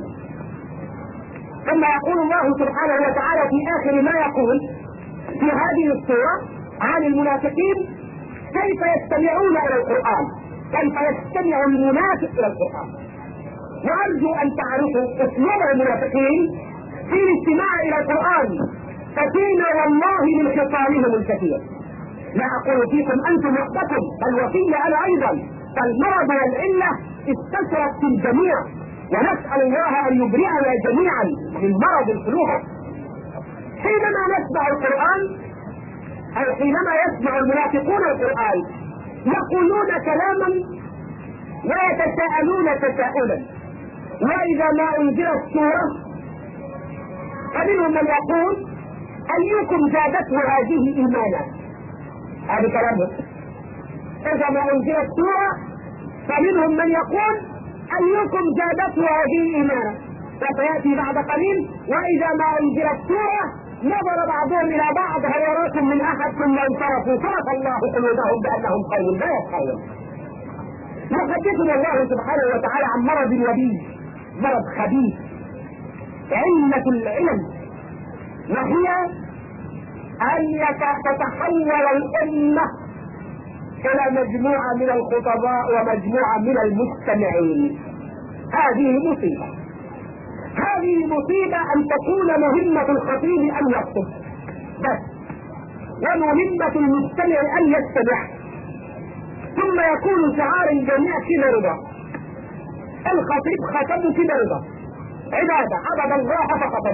ثم يقول الله سبحانه وتعالى في آخر ما يقول في هذه السورة عن المنافقين: كيف يستمعون إلى القرآن، كيف يستمع المنافق إلى القرآن. وأرجو أن تعرفوا أسلوب المنافقين في الاستماع إلى القرآن، ففينا والله من خصالهم الكثير. لا أقول فيكم أنتم وحدكم، بل وفي أنا أيضا، فالمرض والعلة استشرت في الجميع، ونسأل الله أن يبرئنا جميعا من مرض القلوب. حينما نسمع القرآن أو حينما يسمع المنافقون القرآن يقولون كلاما ويتساءلون تساؤلا. وإذا ما أنزلت سورة فمنهم من يقول أيكم زادته هذه إيمانا. هذا كلامه. إذا ما أنزلت سورة فمنهم من يقول أيكم زادته هذه إيمانا، وسيأتي بعد قليل وإذا ما أنزلت سورة نظر بعضهم إلى بعض هل يراكم من أحد ثم انصرفوا صرف الله قلوبهم بأنهم قوم لا يفقهون. يحدثنا الله سبحانه وتعالى عن مرض وبيل، مرض خبيث علة العلم، وهي أن تتحول الأمة إلى مجموعة من الخطباء ومجموعة من المستمعين. هذه مصيبة. هذه مصيبة أن تكون مهمة الخطيب أن يخطب بس، ومهمة المستمع أن يستمع، ثم يكون شعار الجميع كذا رضا. الخطيب خطب كذا رضا، عبادة، عبد الله فخطب.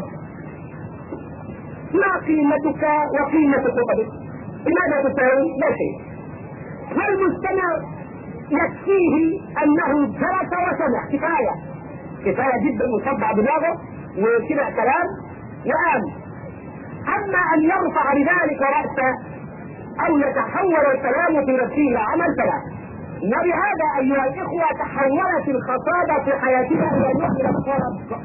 ما قيمتك وقيمة خطبك؟ لماذا تساوي؟ لا شيء. والمستمع يكفيه أنه جلس وسمع، كفاية كفاية جدا، وصدع دماغه وسمع كلام وآم. أما أن يرفع بذلك رأسه أو يتحول الكلام في نفسه إلى عمل فلا. ولهذا أيها الإخوة تحولت الخطابة في حياتنا إلى نوع من الطرب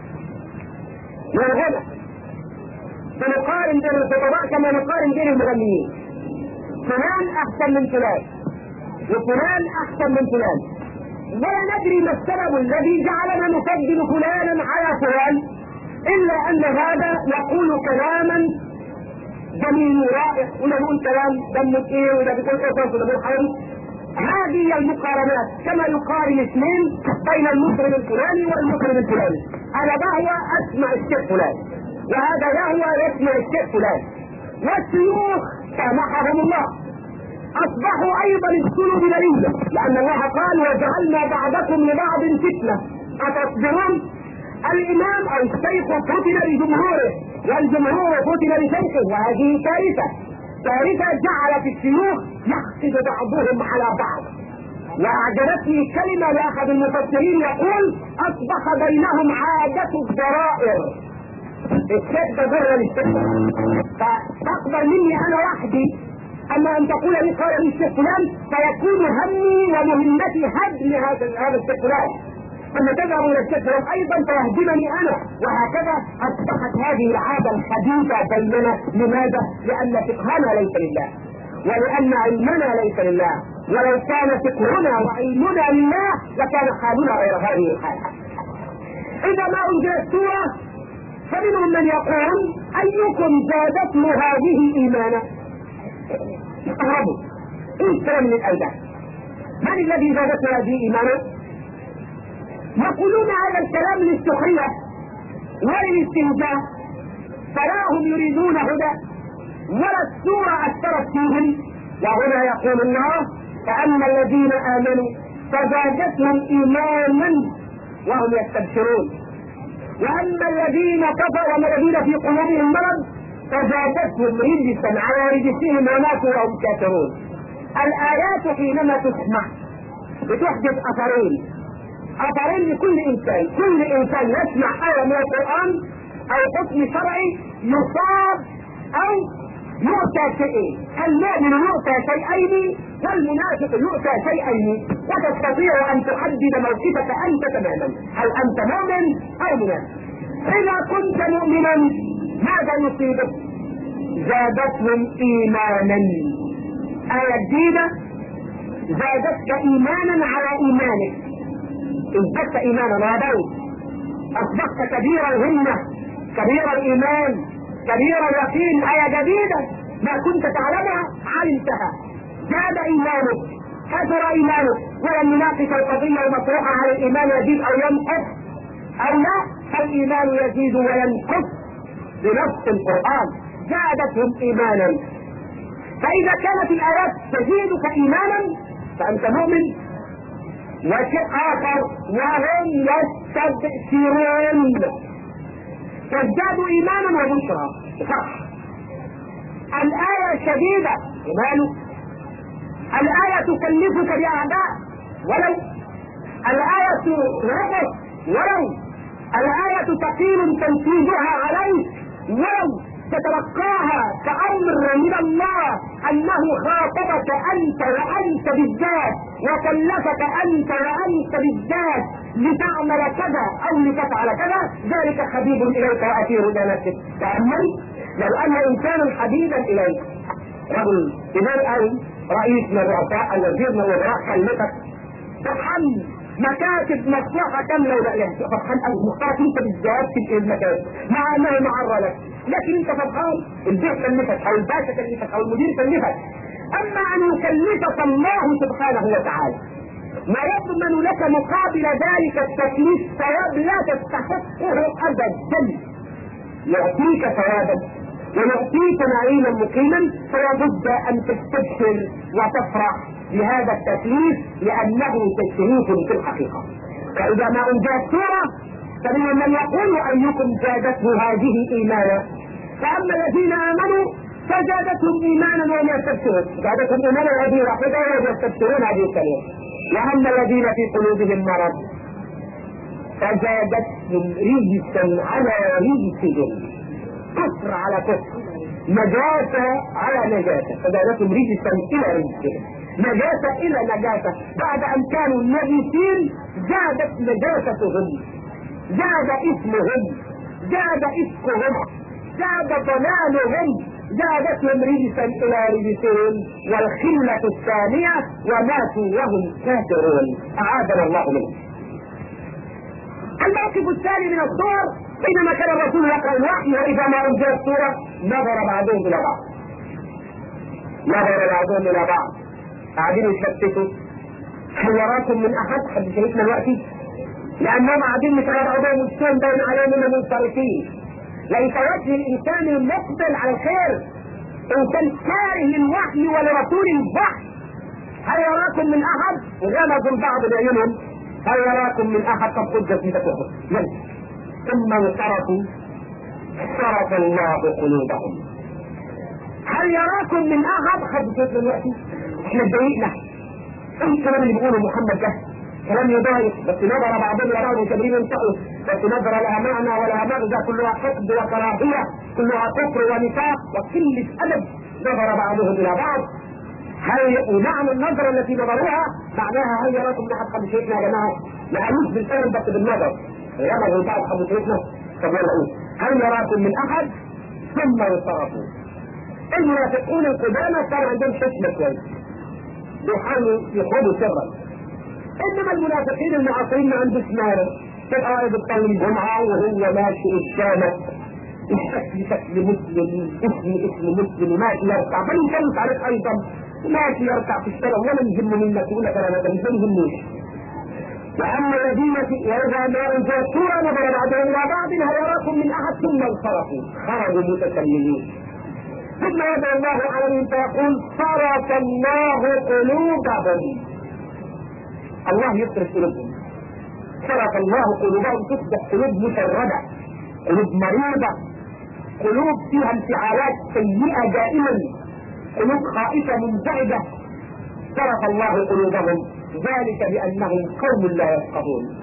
والغنى. فنقارن بين الخطباء كما نقارن بين المغنيين، فلان أحسن من فلان وفلان أحسن من فلان، ولا ندري ما السبب الذي جعلنا نفضل فلانا على فلان، إلا أن هذا يقول كلاما جميل رائع، ولا نقول كلام دمه ايه ولا بيقول قصص ولا بيقول حوادث. هذه المقارنات كما يقارن اثنين بين المطرب الفلاني والمطرب الفلاني. أنا بهوى أسمع الشيخ فلان وهذا يهوى يسمع الشيخ فلان. والشيوخ سامحهم الله أصبحوا أيضا يدخلوا بدليل، لأن الله قال وجعلنا بعضكم لبعض فتنة أتصبرون. الإمام أو الشيخ فتن لجمهوره والجمهور فتن لشيخه، وهذه كارثة كارثة جعلت الشيوخ يحقد بعضهم على بعض. وأعجبتني كلمة لأحد المفسرين يقول أصبح بينهم عادة الضرائر. الشيخ ده ضر للشيخ، فتقبل مني أنا وحدي، أما أن تقول لي قال لي الشيخ فلان فيكون همي ومهمتي هدم هذا الشيخ فلان، ثم تذهب الى الشيخ ايضا فيهدمني انا، وهكذا اصبحت هذه العاده الحديثه بيننا. لماذا؟ لان فقهنا ليس لله، ولان علمنا ليس لله، ولو كان فقهنا وعلمنا لله لكان حالنا غير هذه الحاله. اذا ما انزلت سوره فمنهم من يقول ايكم زادته هذه ايمانا. استغربوا ايه الكلام من الايات؟ من الذي زادته هذه ايمانا؟ يقولون هذا الكلام للسخرية وللاستهزاء، فلا هم يريدون هدى ولا السورة أثرت فيهم. وهنا يقول الله فأما الذين آمنوا فزادتهم إيمانا وهم يستبشرون، وأما الذين كفروا وأما الذين في قلوبهم مرض فزادتهم رجسا على رجسهم وماتوا وهم كافرون. الآيات حينما تسمع بتحدث أثرين أثرين لكل إنسان. كل إنسان يسمع آية من القرآن أو حكم شرعي يصاب أو يؤتى شيئين. المؤمن يؤتى شيئين والمنافق يؤتى شيئين، وتستطيع أن تحدد موقفك أنت تماما، هل أنت مؤمن أو منافق. إذا كنت مؤمنا ماذا يصيبك؟ زادتهم إيمانا. آية جديدة زادتك إيمانا على إيمانك، ازددت ايمانا يا داود، اصبحت كبير الهمة كبير الايمان كبير اليقين. آية جديدة ما كنت تعلمها علمتها. زاد ايمانك كثر ايمانك. ولم نناقش القضية المطروحة على الايمان يزيد او ينقص او لا، فالايمان يزيد وينقص بنص القرآن. زادتهم ايمانا. فاذا كانت الايات تزيدك ايمانا فانت مؤمن. وشيء آخر وهم يستبشرون، تزداد إيمانا وبشرى صح. الآية شديدة وماله، الآية تكلفك بأعداء ولو الآية رفض ولو الآية ثقيل تنفيذها عليك ولو تتلقاها كأمر من الله أنه خاطبك أنت وأنت بالذات وكلفك أنت وأنت بالذات لتعمل كذا أو لتفعل كذا، ذلك حبيب إليك وأثير إلى نفسك. تأمل لو أن إنسانا حبيبا إليك، رجل إمام أو رئيس من الرؤساء أو وزير من الوزراء كلفك تحمل مكاتب مفتوحة كاملة ولا فرحان أو مختار أنت بالذات في المكاتب مع أنه معرى لك، لكن أنت فرحان البيت كلفك أو الباشا كلفك أو المدير كلفك. أما أن يكلفك الله سبحانه وتعالى ما يضمن لك مقابل ذلك التكليف ثواب لا تستحقه أبدا، يعطيك ثوابا ويعطيك نعيما مقيما، فلا بد أن تستبشر وتفرح بهذا التكليف لأنه تشريف في الحقيقة. فإذا ما أنجز سورة فمن من يقول أيكم زادته هذه إيمانا، فأما الذين آمنوا فزادتهم إيمانا وهم يستبشرون، زادتهم إيمانا هذه واحدة وهم يستبشرون هذه الكلمة. وأما الذين في قلوبهم مرض فزادتهم رجسا على رجسهم، كفر على كفر، نجاسة على نجاسة، فزادتهم رجسا إلى رجسهم، نجاسة إلى نجاسة. بعد أن كانوا نجسين زادت نجاستهم، زاد اسمهم، زاد اسمهم، زاد ضلالهم، زادتهم رجسا إلى رجسهم والخلة الثانية وماتوا وهم كافرون، أعاذنا الله منه. الموقف الثاني من الصور بينما كان الرسول يقرأ الوحي وإذا ما أنزل السورة نظر بعضهم إلى بعض، نظر بعضهم إلى بعض قاعدين يشتتوا، هل يراكم من أحد؟ حد شايفنا دلوقتي؟ لأنهم قاعدين يتغربوا والسلم بين عليهم من منصرفين. ليس وجه الإنسان المقبل على الخير إنسان كاره للوحي ولرسول الوحي. هل يراكم من أحد؟ وغمزوا البعض بعيونهم، هل يراكم من أحد؟ قد قدت في تكفر ثم انصرفوا صرف الله قلوبهم. هل يراكم من أحد؟ خد شوف دلوقتي احنا اتضايقنا، ايه الكلام اللي بيقوله محمد ده؟ كلام يضايق، بس نظر بعضهم الى بعض وتبرير ينتقل، بس نظر لها معنى ولها مغزى، كلها حقد وكراهيه، كلها كفر ونفاق وقله ادب. نظر بعضهم الى بعض، هل ومعنى النظره التي نظروها معناها هل يراكم من احد قبل شيخنا يا جماعه؟ ما قالوش بالفعل بس بالنظر، ينظروا بعض قبل شيخنا. طب يلا هل يراكم من احد؟ ثم انصرفوا. المنافقون القدامى كان عندهم حكمه كويس، بيحاولوا يخوضوا سرا، انما المنافقين المعاصرين ما عندوش مال. تبقى قاعد بتصلي الجمعه وهو ماشي قدامك الشكل شكل مسلم، اسم اسم مسلم، وماشي يركع، بل يشمس عليك ايضا ماشي يركع في الشارع ولا يهم منك يقول لك انا ما يهمنيش. واما الذين في واذا ما انزلت السوره نظر بعضهم الى بعض هل يراكم من احد ثم انصرفوا خرجوا متكلمين. ثم يدعو الله عليهم فيقول صرف الله قلوبهم، الله يصرف قلوبهم، صرف الله قلوبهم، تصبح قلوب مشردة، قلوب مريضة، قلوب فيها انفعالات سيئة دائما، قلوب خائفة منزعجة. صرف الله قلوبهم ذلك بأنهم قوم لا يفقهون.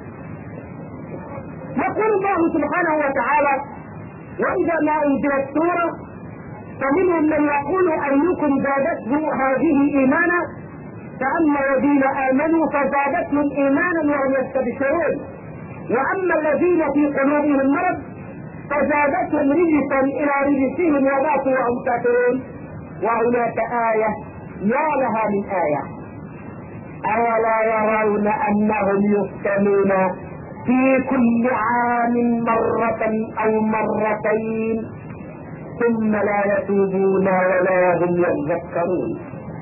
يقول الله سبحانه وتعالى وإذا ما أنزلت سورة فمنهم من يقول أيكم زادته هذه إيمانا، فأما الذين آمنوا فزادتهم إيمانا وهم يستبشرون، وأما الذين في قلوبهم مرض فزادتهم رجسا إلى رجسهم وماتوا وهم كافرون. وهناك آية يا لها من آية، أولا يرون أنهم يفتنون في كل عام مرة أو مرتين ثم لا يتوبون ولا هم يذكرون.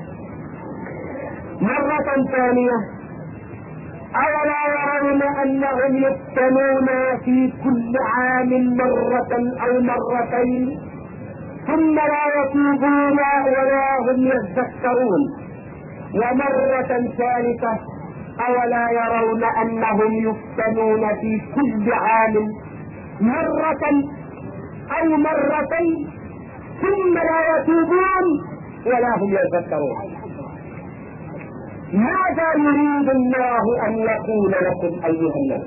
مرة ثانية أولا يرون أنهم يفتنون في كل عام مرة أو مرتين ثم لا يتوبون ولا هم يذكرون. ومرة ثالثة أولا يرون أنهم يفتنون في كل عام مرة أو مرتين ثم لا يتوبون ولا هم يذكرون. ماذا يريد الله أن يقول لكم أيها الناس؟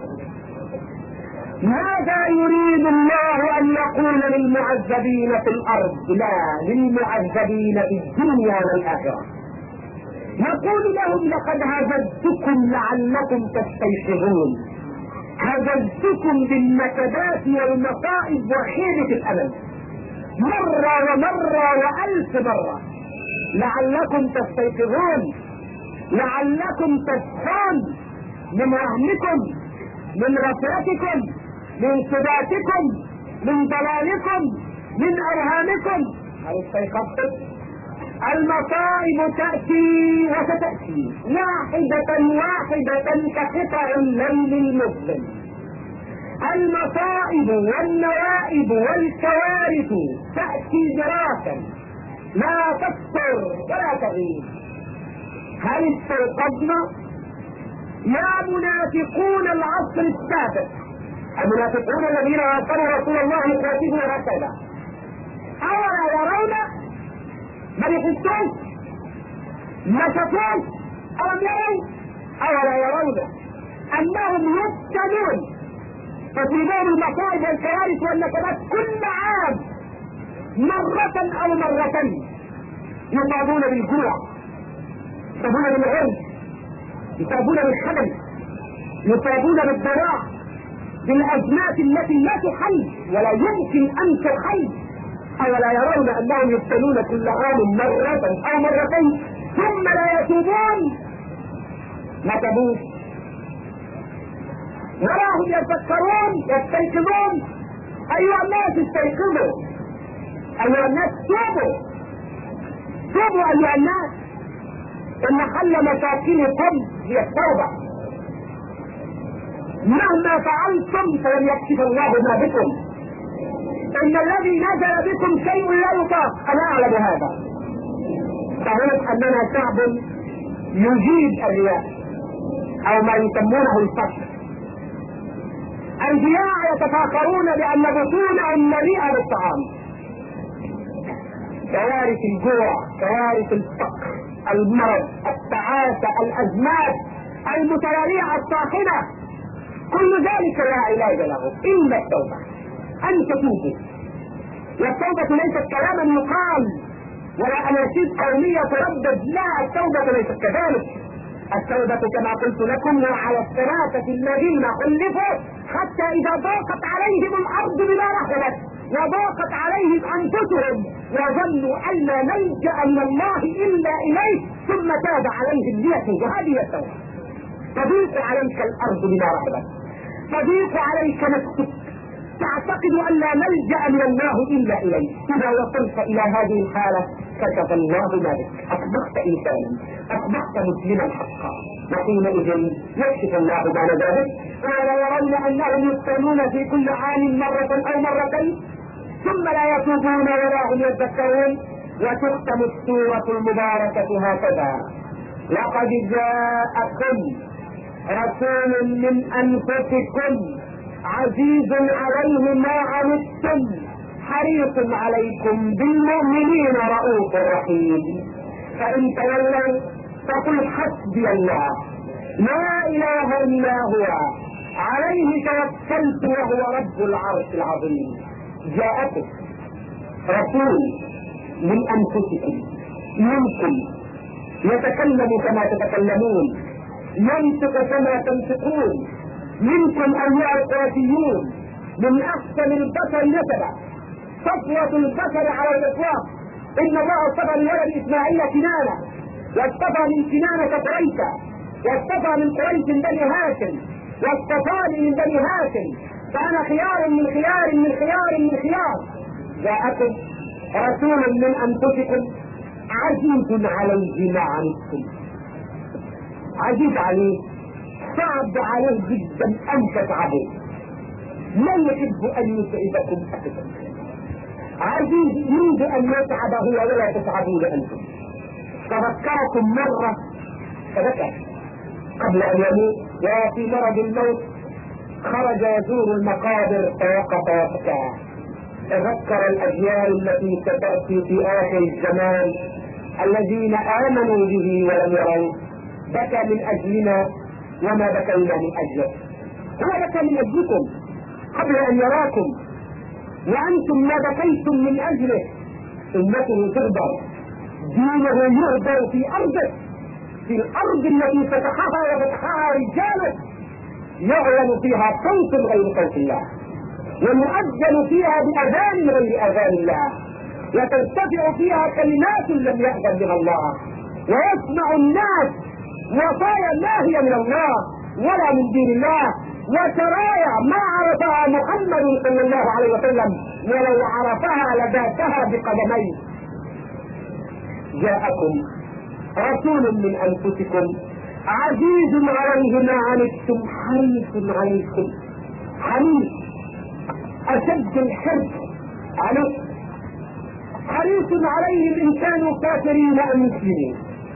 ماذا يريد الله أن يقول للمعذبين في الأرض؟ لا، للمعذبين في الدنيا والآخرة. يقول لهم لقد هززتكم لعلكم تستيقظون، هززتكم بالنكبات والمصائب وخيبة الأمل مرة ومرة وألف مرة لعلكم تستيقظون، لعلكم تصحون من وهمكم، من غفلتكم، من سباتكم، من ضلالكم، من أوهامكم. هل استيقظتم؟ المصائب تأتي وستأتي واحدة واحدة كقطع الليل المظلم. المصائب والنوائب والكوارث تأتي دراسا لا تستر ولا تغيب. هل استيقظنا؟ يا منافقون العصر السابق، المنافقون الذين عاصروا رسول الله يقاتلون رسوله، أولا يرون ما يحسون ما شافوش؟ ألم يروا؟ أولا يرون أنهم يفتنون تصيبهم المصائب والكوارث والنكبات كل عام مرة أو مرتين، يصابون بالجوع، يصابون بالعرض، يصابون بالخبل، يصابون بالضراع، بالأزمات التي لا تحل ولا يمكن أن تحل. أولا يرون أنهم يفتنون كل عام مرة أو مرتين ثم لا يتوبون؟ ما تبوش ولا هم يتفكرون يستيقظون. أيها الناس استيقظوا، أيها الناس توبوا، توبوا أيها الناس، إن حل مشاكلكم هي التوبة. مهما فعلتم فلن يكشف الله ما بكم، إن الذي نزل بكم شيء لا يطاق، أنا أعلم هذا. فهمت أننا شعب يجيد الرياء أو ما يسمونه الفشل. الجياع يتفاخرون بأن بطونهم مليئة بالطعام. كوارث الجوع، كوارث الفقر، المرض، التعاسة، الأزمات المتوالية الطاحنة، كل ذلك لا علاج له إلا التوبة، أن تتوبوا. والتوبة ليست كلاما يقال ولا أناشيد قومية تردد، لا، التوبة ليست كذلك. التوبة كما قلت لكم وعلى الثلاثة الذين خلفوا حتى إذا ضاقت عليهم الأرض بما رحبت وضاقت عليهم أنفسهم وظنوا أن لا ملجأ من الله إلا إليه ثم تاب عليهم ليتوبوا. هذه التوبة. تضيق عليك الأرض بما رحبت، تضيق عليك نفسك، تعتقد أن لا ملجأ من الله إلا إليه. إذا وصلت إلى هذه الحالة كشف الله ما بك، أصبحت إنسانا، أصبحت مسلما حقا، وحينئذ يكشف الله ما ذلك. ولا يرون أنهم يفتنون في كل عام مرة أو مرتين ثم لا يتوبون ولا هم يذكرون. وتختم السورة المباركة هكذا: لقد جاءكم رسول من أنفسكم عزيز عليه ما عنتم حريص عليكم بالمؤمنين رؤوف رحيم. فإن تولوا فقل حسبي الله لا إله إلا هو عليه توكلت وهو رب العرش العظيم. جاءكم رسول من أنفسكم، منكم، يتكلم كما تتكلمون، ينطق كما تنطقون، منكم أيها القرشيون، من أحسن البشر نسبا، صفوة البشر على الإطلاق. إن الله اصطفى لولد إسماعيل كنانة، واصطفى من كنانة قريشا، واصطفى من قريش بني هاشم، واصطفاني من بني هاشم، فأنا خيار من خيار من خيار من خيار. جاءكم رسول من أنفسكم عزيز عليه ما عنتم. عزيز عليه، صعب عليه جدا أن تتعبوا، لا يحب أن يتعبكم أبدا. عزيز يريد أن يتعب هو ولا تتعبون أنتم. تذكركم مرة فبكى قبل أن يموت، وفي مرض الموت خرج يزور المقابر فوقف وبكى. تذكر الأجيال التي ستأتي في آخر الزمان الذين آمنوا به ولم يروا، بكى من اجلنا وما بكينا من اجله. هو بكى من اجلكم قبل ان يراكم، وانتم ما بكيتم من اجله. امته تغدر، دينه يغدر في ارضه، في الارض التي فتحها وفتحها رجاله يعلن فيها صوت غير صوت الله، ويؤذن فيها باذان غير اذان الله، وترتفع فيها كلمات لم يأذن بها الله، ويسمع الناس وصايا لا هي من الله ولا من دين الله، وشرايع ما عرفها محمد صلى الله عليه وسلم، ولو عرفها لباتها بقدميه. جاءكم رسول من انفسكم عزيز عليه ما عنتم حريص عليكم، حريص اشد الحرص عليكم، حريص عليهم ان كانوا كافرين ام مسلمين.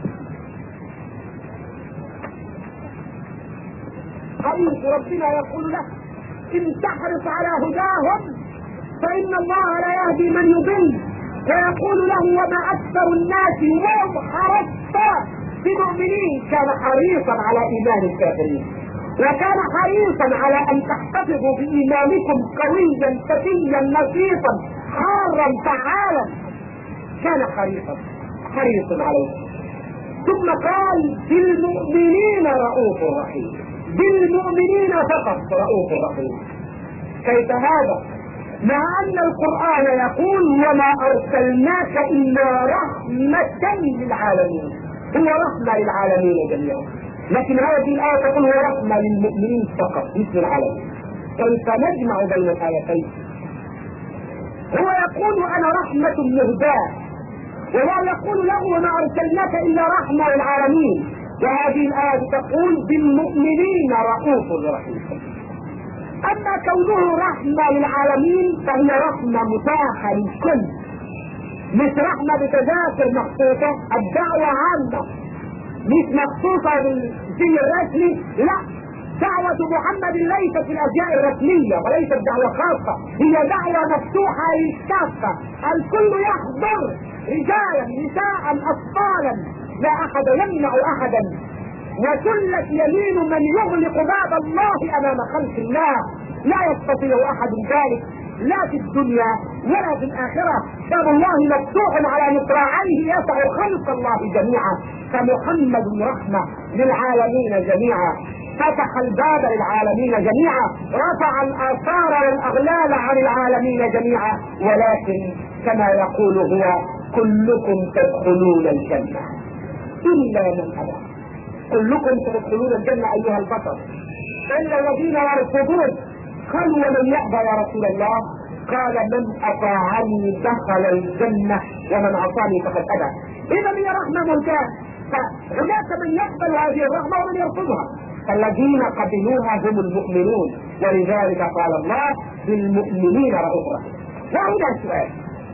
حريص ربنا يقول له ان تحرص على هداهم فان الله لا يهدي من يضل، ويقول له وما اكثر الناس ولو حرصت بمؤمنين. كان حريصا على ايمان الكافرين، وكان حريصا على ان تحتفظوا بايمانكم قويا فتيا نشيطا حارا فعالا. كان حريصا حريص عليكم. ثم قال بالمؤمنين رؤوف رحيم، بالمؤمنين فقط رؤوف رحيم. كيف هذا مع ان القرآن يقول وما ارسلناك الا رحمة للعالمين؟ هو رحمة للعالمين جميعا، لكن هذه الآية تقول هو رحمة للمؤمنين فقط مثل العالمين. كيف نجمع بين الآيتين؟ هو يقول انا رحمة مهداة، وهو يقول له وما ارسلناك الا رحمة للعالمين، وهذه الآية تقول بالمؤمنين رؤوف رحيم. اما كونه رحمة للعالمين فهي رحمة متاحة للكل، مش رحمة بتذاكر مخصوصة. الدعوة عامة مش مخصوصة بالزي الرسمي، لا، دعوة محمد ليست في الاشياء الرسمية وليست دعوة خاصة، هي دعوة مفتوحة للكافة، الكل يحضر، رجالا نساء اطفالا، لا احد يمنع احدا، وكلت يمين من يغلق باب الله امام خلق الله، لا يستطيع احد ذلك لا في الدنيا ولا في الاخرة. باب الله مفتوح على مصراعيه يسع خلق الله جميعا، فمحمد رحمة للعالمين جميعا، فتح الباب للعالمين جميعا، رفع الاثار والاغلال عن العالمين جميعا. ولكن كما يقول هو كلكم تدخلون الجنة الا من ابى، كلكم تدخلون الجنة ايها البشر الا الذين يرفضون. قالوا ومن يأبى يا رسول الله؟ قال من اطاعني دخل الجنة ومن عصاني فقد ابى. اذا هي رحمة ملكاه، فهناك من يقبل هذه الرحمة ومن يرفضها، فالذين قبلوها هم المؤمنون، ولذلك قال الله بالمؤمنين رؤوف رحيم. وهنا سؤال،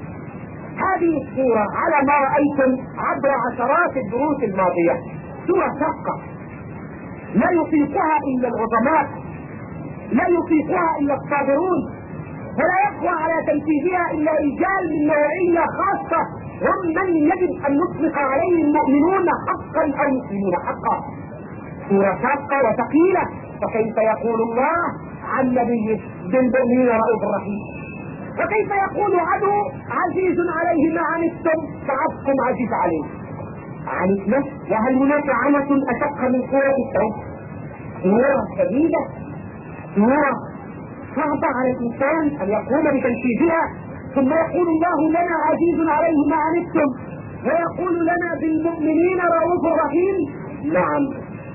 هذه السورة على ما رأيتم عبر عشرات الدروس الماضية سورة شاقة لا يطيقها الا العظماء، لا يطيقها الا الصابرون، ولا يقوى على تنفيذها الا رجال من نوعية خاصة هم من يجب ان نطلق عليهم المؤمنون حقا او مسلمون حقا. سورة شاقة وثقيلة، فكيف يقول الله عن نبيه بالمؤمنين رؤوف رحيم؟ وكيف يقول عدو عزيز عليه ما عنتم فعبكم عزيز عليه؟ عنتنا؟ وهل هناك عنة اشق من سورة التوبة؟ سورة شديدة، سورة صعبة على الانسان ان يقوم بتنفيذها، ثم يقول الله لنا عزيز عليه ما عنتم، ويقول لنا بالمؤمنين رؤوف رحيم. نعم،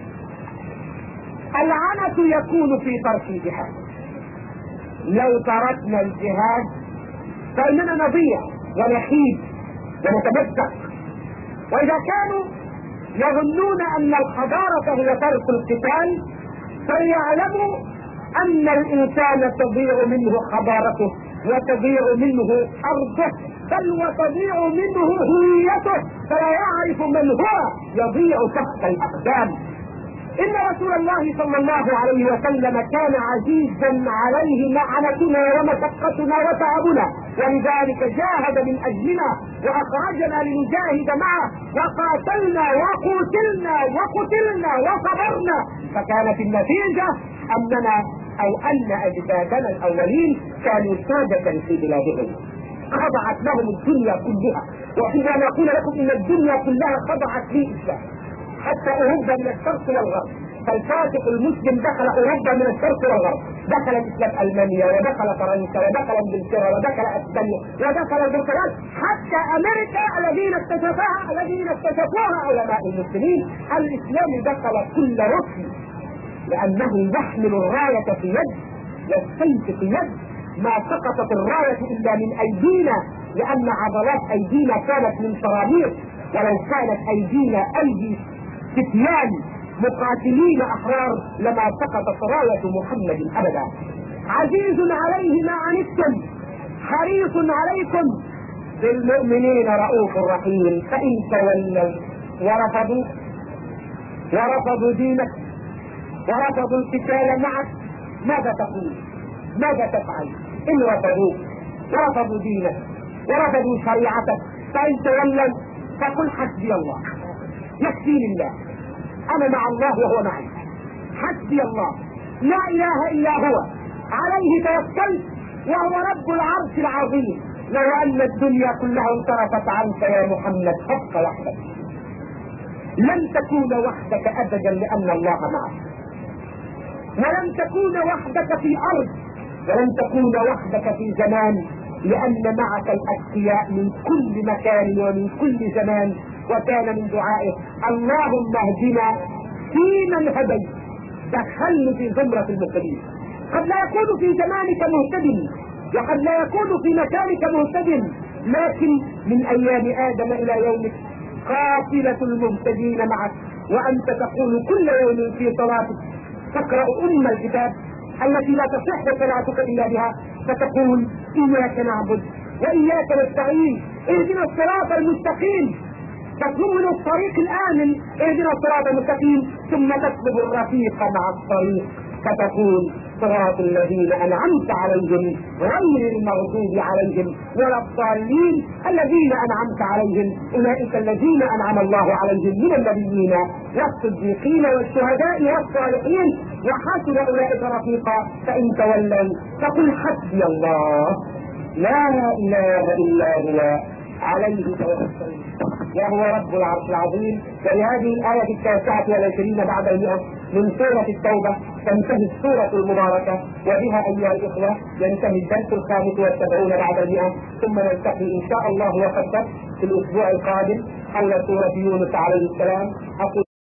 العنة يكون في ترك الجهاد. لو تركنا الجهاد فإننا نضيع ونحيد ونتمسك. وإذا كانوا يظنون أن الحضارة هي ترك القتال فليعلموا أن الإنسان تضيع منه حضارته وتضيع منه أرضه، بل وتضيع منه هويته، فلا يعرف من هو، يضيع تحت الأقدام. إن رسول الله صلى الله عليه وسلم كان عزيزا عليه معنتنا ومشقتنا وتعبنا، ولذلك جاهد من اجلنا واخرجنا لنجاهد معه، وقاتلنا وقتلنا وقتلنا وصبرنا، فكانت النتيجة اننا او ان اجدادنا الاولين كانوا سادة في بلادهم خضعت لهم الدنيا كلها. وحين نقول لكم ان الدنيا كلها خضعت للاسلام حتى اوروبا من الشرق والغرب، فالفاتح المسلم دخل اوروبا من الشرق والغرب، دخل الاسلام المانيا ودخل فرنسا ودخل انجلترا ودخل اسبانيا ودخل البرتغال حتى امريكا الذين اكتشفوها الذين اكتشفوها علماء المسلمين. الاسلام دخل كل ركن لانه يحمل الرايه في يد والسيف في يد. ما سقطت الرايه الا من ايدينا لان عضلات ايدينا كانت من صرامير، ولو كانت ايدينا ايدي فتيان مقاتلين احرار لما سقطت رايه محمد ابدا. عزيز عليه ما عنتم حريص عليكم بالمؤمنين رؤوف رحيم، فان تولوا ورفضوا ورفضوا دينك ورفضوا القتال معك ماذا تقول؟ ماذا تفعل؟ ان رفضوك ورفضوا دينك ورفضوا شريعتك فان تولوا فقل حسبي الله يكفيني الله، انا مع الله وهو معي، حسبي الله لا اله الا هو عليه توكلت وهو رب العرش العظيم. لو ان الدنيا كلها انصرفت عنك يا محمد فابق وحدك، لن تكون وحدك ابدا لان الله معك، ولن تكون وحدك في ارض، ولن تكون وحدك في زمان، لان معك الاتقياء من كل مكان ومن كل زمان. وكان من دعائه اللهم اهدنا فيمن هديت، دخلني في زمرة المهتدين. قد لا يكون في زمانك مهتد وقد لا يكون في مكانك مهتد، لكن من ايام ادم الى يومك قافلة المهتدين معك، وانت تقول كل يوم في صلاتك تقرأ ام الكتاب التي لا تصح صلاتك الا بها، فتقول اياك نعبد واياك نستعين اهدنا الصراط المستقيم، تطلب من الطريق الآمن اهدنا الصراط المستقيم، ثم تطلب الرفيق مع الطريق فتقول صراط الذين أنعمت عليهم غير المغضوب عليهم ولا الضالين الذين أنعمت عليهم أولئك الذين أنعم الله عليهم من النبيين والصديقين والشهداء والصالحين وحسن أولئك رفيقا. فإن تولوا فقل حسبي الله لا إله إلا هو عليه توكلت وهو رب العرش العظيم. ولهذه الآية التاسعة والعشرين بعد المئة من سورة التوبة تنتهي السورة المباركة، وبها أيها الإخوة ينتهي الدرس الخامس والسبعون بعد المئة، ثم نلتقي إن شاء الله وقدر في الأسبوع القادم حول سورة يونس عليه السلام. أقول